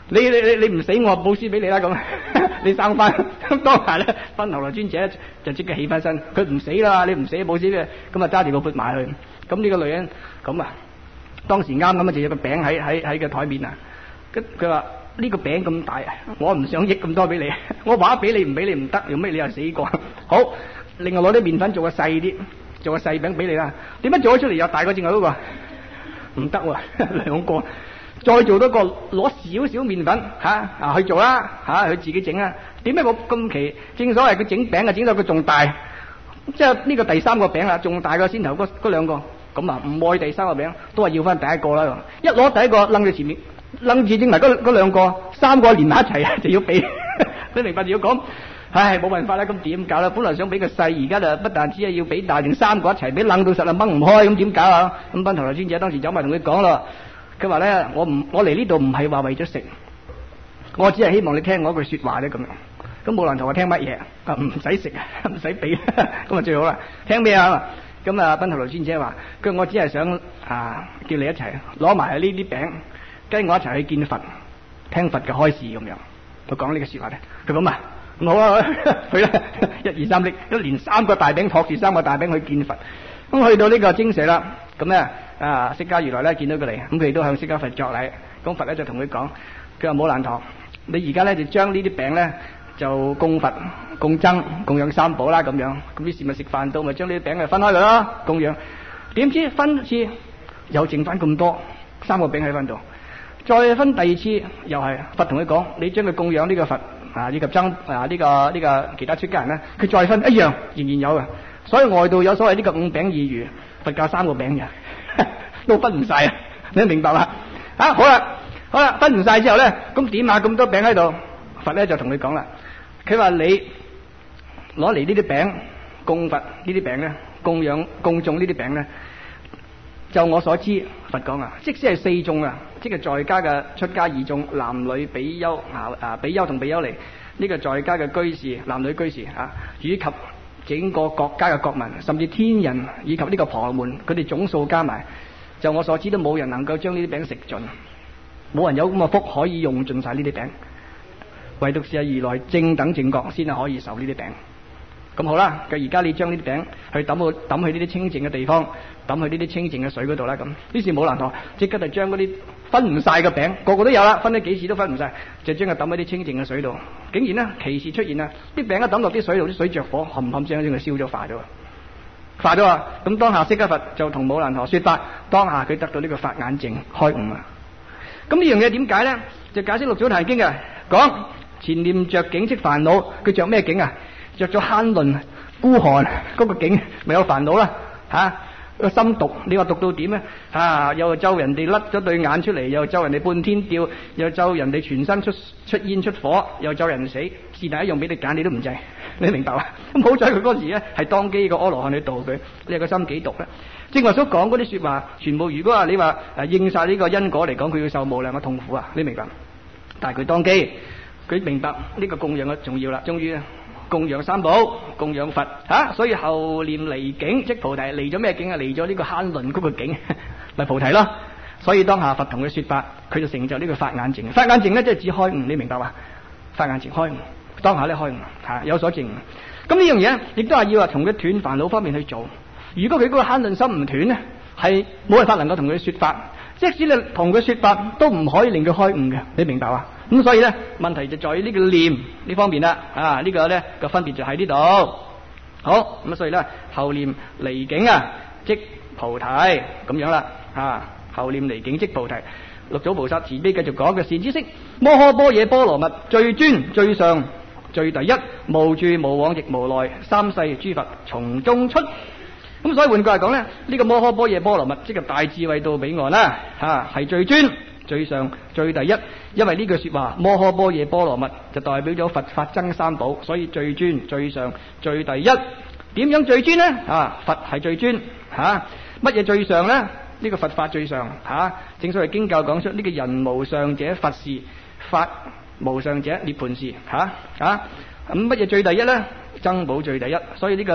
你唔死我布施俾你啦咁，你生翻。咁當下咧，分頭來尊者就即刻起翻身，佢唔死啦，你唔死布施嘅，咁啊揸住個缽埋去。咁呢個女人咁啊，當時啱咁啊，就有個餅喺個台面啊。佢話呢個餅咁大，我唔想益咁多俾你，我話俾你唔俾你唔得，用咩你又死過？好，另外攞啲麵粉做個細啲，做個細餅俾你啦。點樣做咗出嚟又大過正話嗰個？唔得喎，兩個。再做多個攞少少麵粉去做啦佢自己整啊。點解我咁奇？正所謂佢整餅啊，整到佢仲大，即係呢個第三個餅啦，仲大過先頭嗰兩個。咁啊，唔愛第三個餅，都係要翻第一個啦。一攞第一個掕住前面，掕住整埋嗰兩個，三個連埋一齊就要俾。你明白要講？唉，冇辦法啦，咁點搞啦？本來想俾個細，而家就不但只係要俾大，定三個一齊俾，掕到實啊掹唔開，咁點搞啊？咁賓頭來尊者當時走埋同佢講咯。佢話咧，我嚟呢度唔係話為咗食，我只係希望你聽我一句說話咧咁樣。咁冇難同我聽乜嘢？唔使食啊，唔使俾，咁啊最好啦。聽咩啊？咁啊賓頭來尊者話：佢我只係想叫你一齊攞埋呢啲餅，跟我一齊去見佛，聽佛嘅開示咁樣。佢講呢個說話咧，佢咁啊，咁好啊，去啦，1、2、3拎，一連3個大餅托住3個大餅去見佛。咁去到呢個精舍啦，咁咧釋迦如來咧見到佢嚟，咁佢哋都向釋迦佛作禮。咁佛咧就同佢講，佢話冇難堂，你而家咧就將呢啲餅咧就供佛、供僧、供養三寶啦咁樣。咁於是咪食飯到咪將呢啲餅就分開佢咯，供養。點知分次又剩翻咁多3個餅喺翻度，再分第二次又係佛同佢講，你將佢供養呢個佛以及僧呢個其他出家人咧，佢再分一樣仍然有嘅。所以外道有所謂呢個5餅2魚，佛教3個餅嘅都分唔晒啊！你明白嘛？好啦，分唔晒之後咧，咁點啊？咁多餅喺度，佛咧就同佢講啦。佢話你攞嚟呢啲餅供佛，呢啲餅咧供養供眾呢啲餅咧，就我所知，佛講啊，即使係4眾啊，即係在家嘅出家2眾，男女比丘比丘同比丘尼，呢個在家嘅居士，男女居士以及整個國家嘅國民，甚至天人以及呢個婆羅門，佢哋總數加埋，就我所知都冇人能夠將呢啲餅食盡，冇人有咁嘅福可以用盡晒呢啲餅，唯獨是如來正等正覺先係可以受呢啲餅。咁好啦，而家你將呢啲餅去抌去呢啲清淨嘅地方，抌去呢啲清淨嘅水嗰度啦。咁於是冇難陀即刻就將嗰啲分唔晒嘅餅，個個都有啦，分咗幾次都分唔晒，就將佢抌喺啲清淨嘅水度。竟然呢，奇事出現啦！啲餅一抌落啲水度，啲水着火，冚冚聲將佢燒咗化咗啊！咁當下釋迦佛就同冇難陀說法，當下佢得到呢個法眼淨開悟啊！咁呢樣嘢點解呢？就解釋六祖壇經嘅講，前念着境即煩惱，佢着咩境啊？着咗慳吝孤寒嗰個境，咪有煩惱啦個心毒，你話毒到點咧？又咒人哋甩咗對眼出嚟，又咒人哋半天吊，又咒人哋全身出煙出火，又咒人死，是但一樣俾你揀，你都唔制，你明白嘛？咁好彩佢嗰時咧係當機個阿羅漢去度佢，你個心幾毒咧？正話所講嗰啲說話，全部如果話你話應晒呢個因果嚟講，佢要受無量嘅痛苦啊！你明白？但係佢當機，佢明白呢個供養嘅重要啦，終於供養三寶，供養佛所以後念離境即菩提，離咗咩境啊？離咗呢個慳吝嗰個境，咪菩提咯。所以當下佛同佢說法，佢就成就呢個法眼淨。法眼淨咧即係指開悟，你明白嘛？法眼淨開悟，當下咧開悟有所證。咁呢樣嘢亦都係要話同佢斷煩惱方面去做。如果佢嗰個慳吝心唔斷咧，係冇辦法能夠同佢說法。即使你同佢說法，都唔可以令佢開悟嘅，你明白嘛？咁所以咧，問題就在於呢個念呢方面啦。呢個咧個分別就喺呢度。好，咁所以咧後念離境即菩提咁樣啦。後念離境即菩提。六祖菩薩慈悲繼續講嘅善知識，摩訶般若波羅蜜最尊最上最第一，無住無往亦無來，三世諸佛從中出。咁所以換句嚟講咧，呢個摩訶般若波羅蜜即係大智慧到彼岸啦，係最尊最上最第一。因為呢句說話摩訶般若波羅蜜就代表咗佛法僧三寶，所以最尊最上最第一。點樣最尊呢？佛係最尊，乜嘢最上呢？呢個佛法最上，正所謂經教講出呢個人無上者佛事，法無上者涅槃事，咁乜嘢最第一呢？僧寶最第一，所以呢個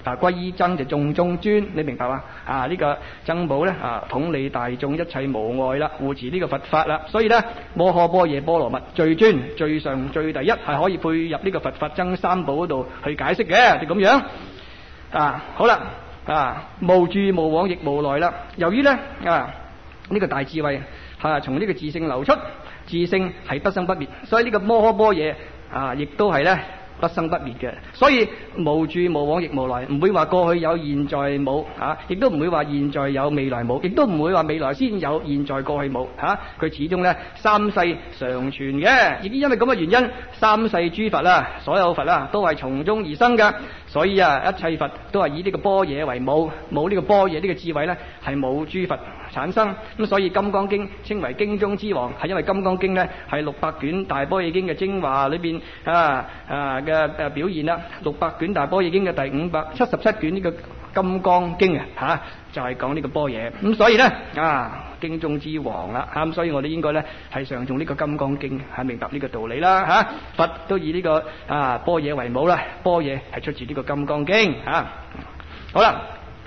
歸依僧就眾中尊，你明白嘛？呢個僧寶咧統理大眾，一切無礙啦，護持呢個佛法啦。所以咧摩訶般若波羅蜜最尊最上最第一，係可以配入呢個佛法僧三寶嗰度去解釋嘅，就咁樣。好啦，無住無往亦無來啦。由於咧呢個大智慧從呢個自性流出，自性係不生不滅，所以呢個摩訶般若亦都係咧不生不滅嘅。所以無住無往亦無來，唔會話過去有現在冇亦都唔會話現在有未來冇，亦都唔會話未來先有現在過去冇佢始終咧三世常存嘅。亦都因為咁嘅原因，三世諸佛啦，所有佛啦都係從中而生噶。所以一切佛都係以呢個般若為母，冇呢個般若呢個智慧咧係冇諸佛產生。咁所以《金剛經》稱為經中之王，係因為《金剛經》咧係600卷大般若經嘅精華裏邊嘅表現啦。600卷大般若經嘅第577卷呢個《金剛經》就係講呢個般若。咁所以咧經中之王啦咁所以我哋應該咧係上誦呢個《金剛經》，明白呢個道理啦佛都以呢個般若為母啦，般若係出自呢個《金剛經》好啦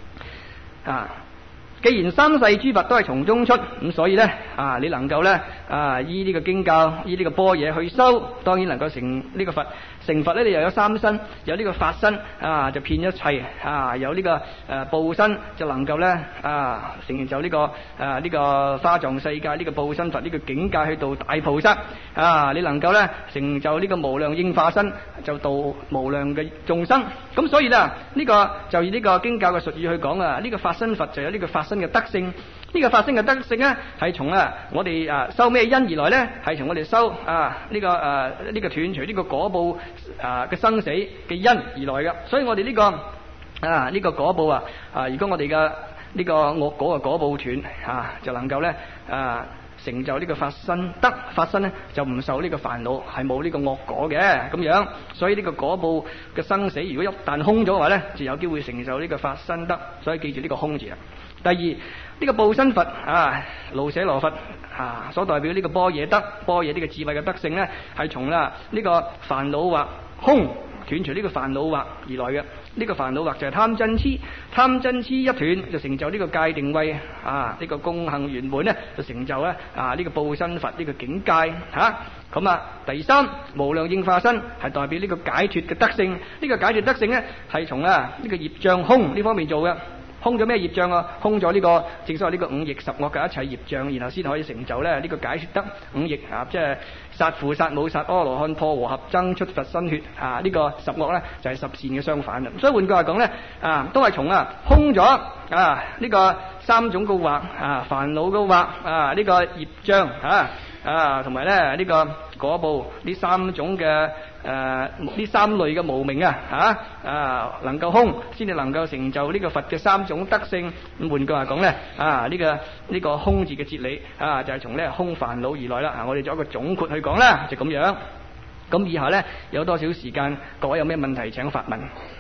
既然三世諸佛都係從中出，咁所以咧你能夠咧依呢個經教，依呢個般若去修，當然能夠成呢個佛。成佛咧，你又有三身，有呢個法身就遍一切有呢個報身，就能夠咧成就呢個花藏世界呢個報身佛呢個境界去度大菩薩你能夠咧成就呢個無量應化身，就度無量嘅眾生。咁所以咧呢個就以呢個經教嘅術語去講呢個法身佛就有呢個法身嘅德性。呢個法身嘅德性咧係從我哋修咩因而來咧？係從我哋修呢個斷除呢個果報嘅生死嘅因而來嘅。所以我哋呢個呢個果報如果我哋嘅呢個惡果嘅果報斷就能夠咧成就呢個法身德。法身咧就唔受呢個煩惱，係冇呢個惡果嘅咁樣。所以呢個果報嘅生死，如果一旦空咗嘅話咧，就有機會成就呢個法身德。所以記住呢個空字。第二呢個報身佛盧舍羅佛所代表呢個般若德，般若呢個智慧嘅德性咧，係從呢個煩惱惑空斷除呢個煩惱惑而來嘅。呢個煩惱惑就係貪嗔癡，貪嗔癡一斷就成就呢個戒定慧呢個共行圓滿咧，就成就咧呢個報身佛呢個境界咁第三無量應化身係代表呢個解脫嘅德性。呢個解脫德性咧係從呢個業障空呢方面做嘅。空咗咩業障空咗呢個正所謂呢個五逆十惡嘅一切業障，然後先可以成就咧呢個解脫得五逆即係殺父殺母殺阿羅漢破和合僧出佛身血呢個十惡咧就係十善嘅相反啦。所以換句話講咧都係從空咗呢個三種嘅惑煩惱嘅惑呢個業障同埋咧呢個果報呢三種嘅呢三類嘅無明能夠空，先至能夠成就呢個佛嘅三種德性。咁換句話講咧呢個空字嘅哲理就係從咧空煩惱而來啦。我哋做一個總括去講啦，就咁樣。咁以下咧有多少時間，各位有咩問題請發問。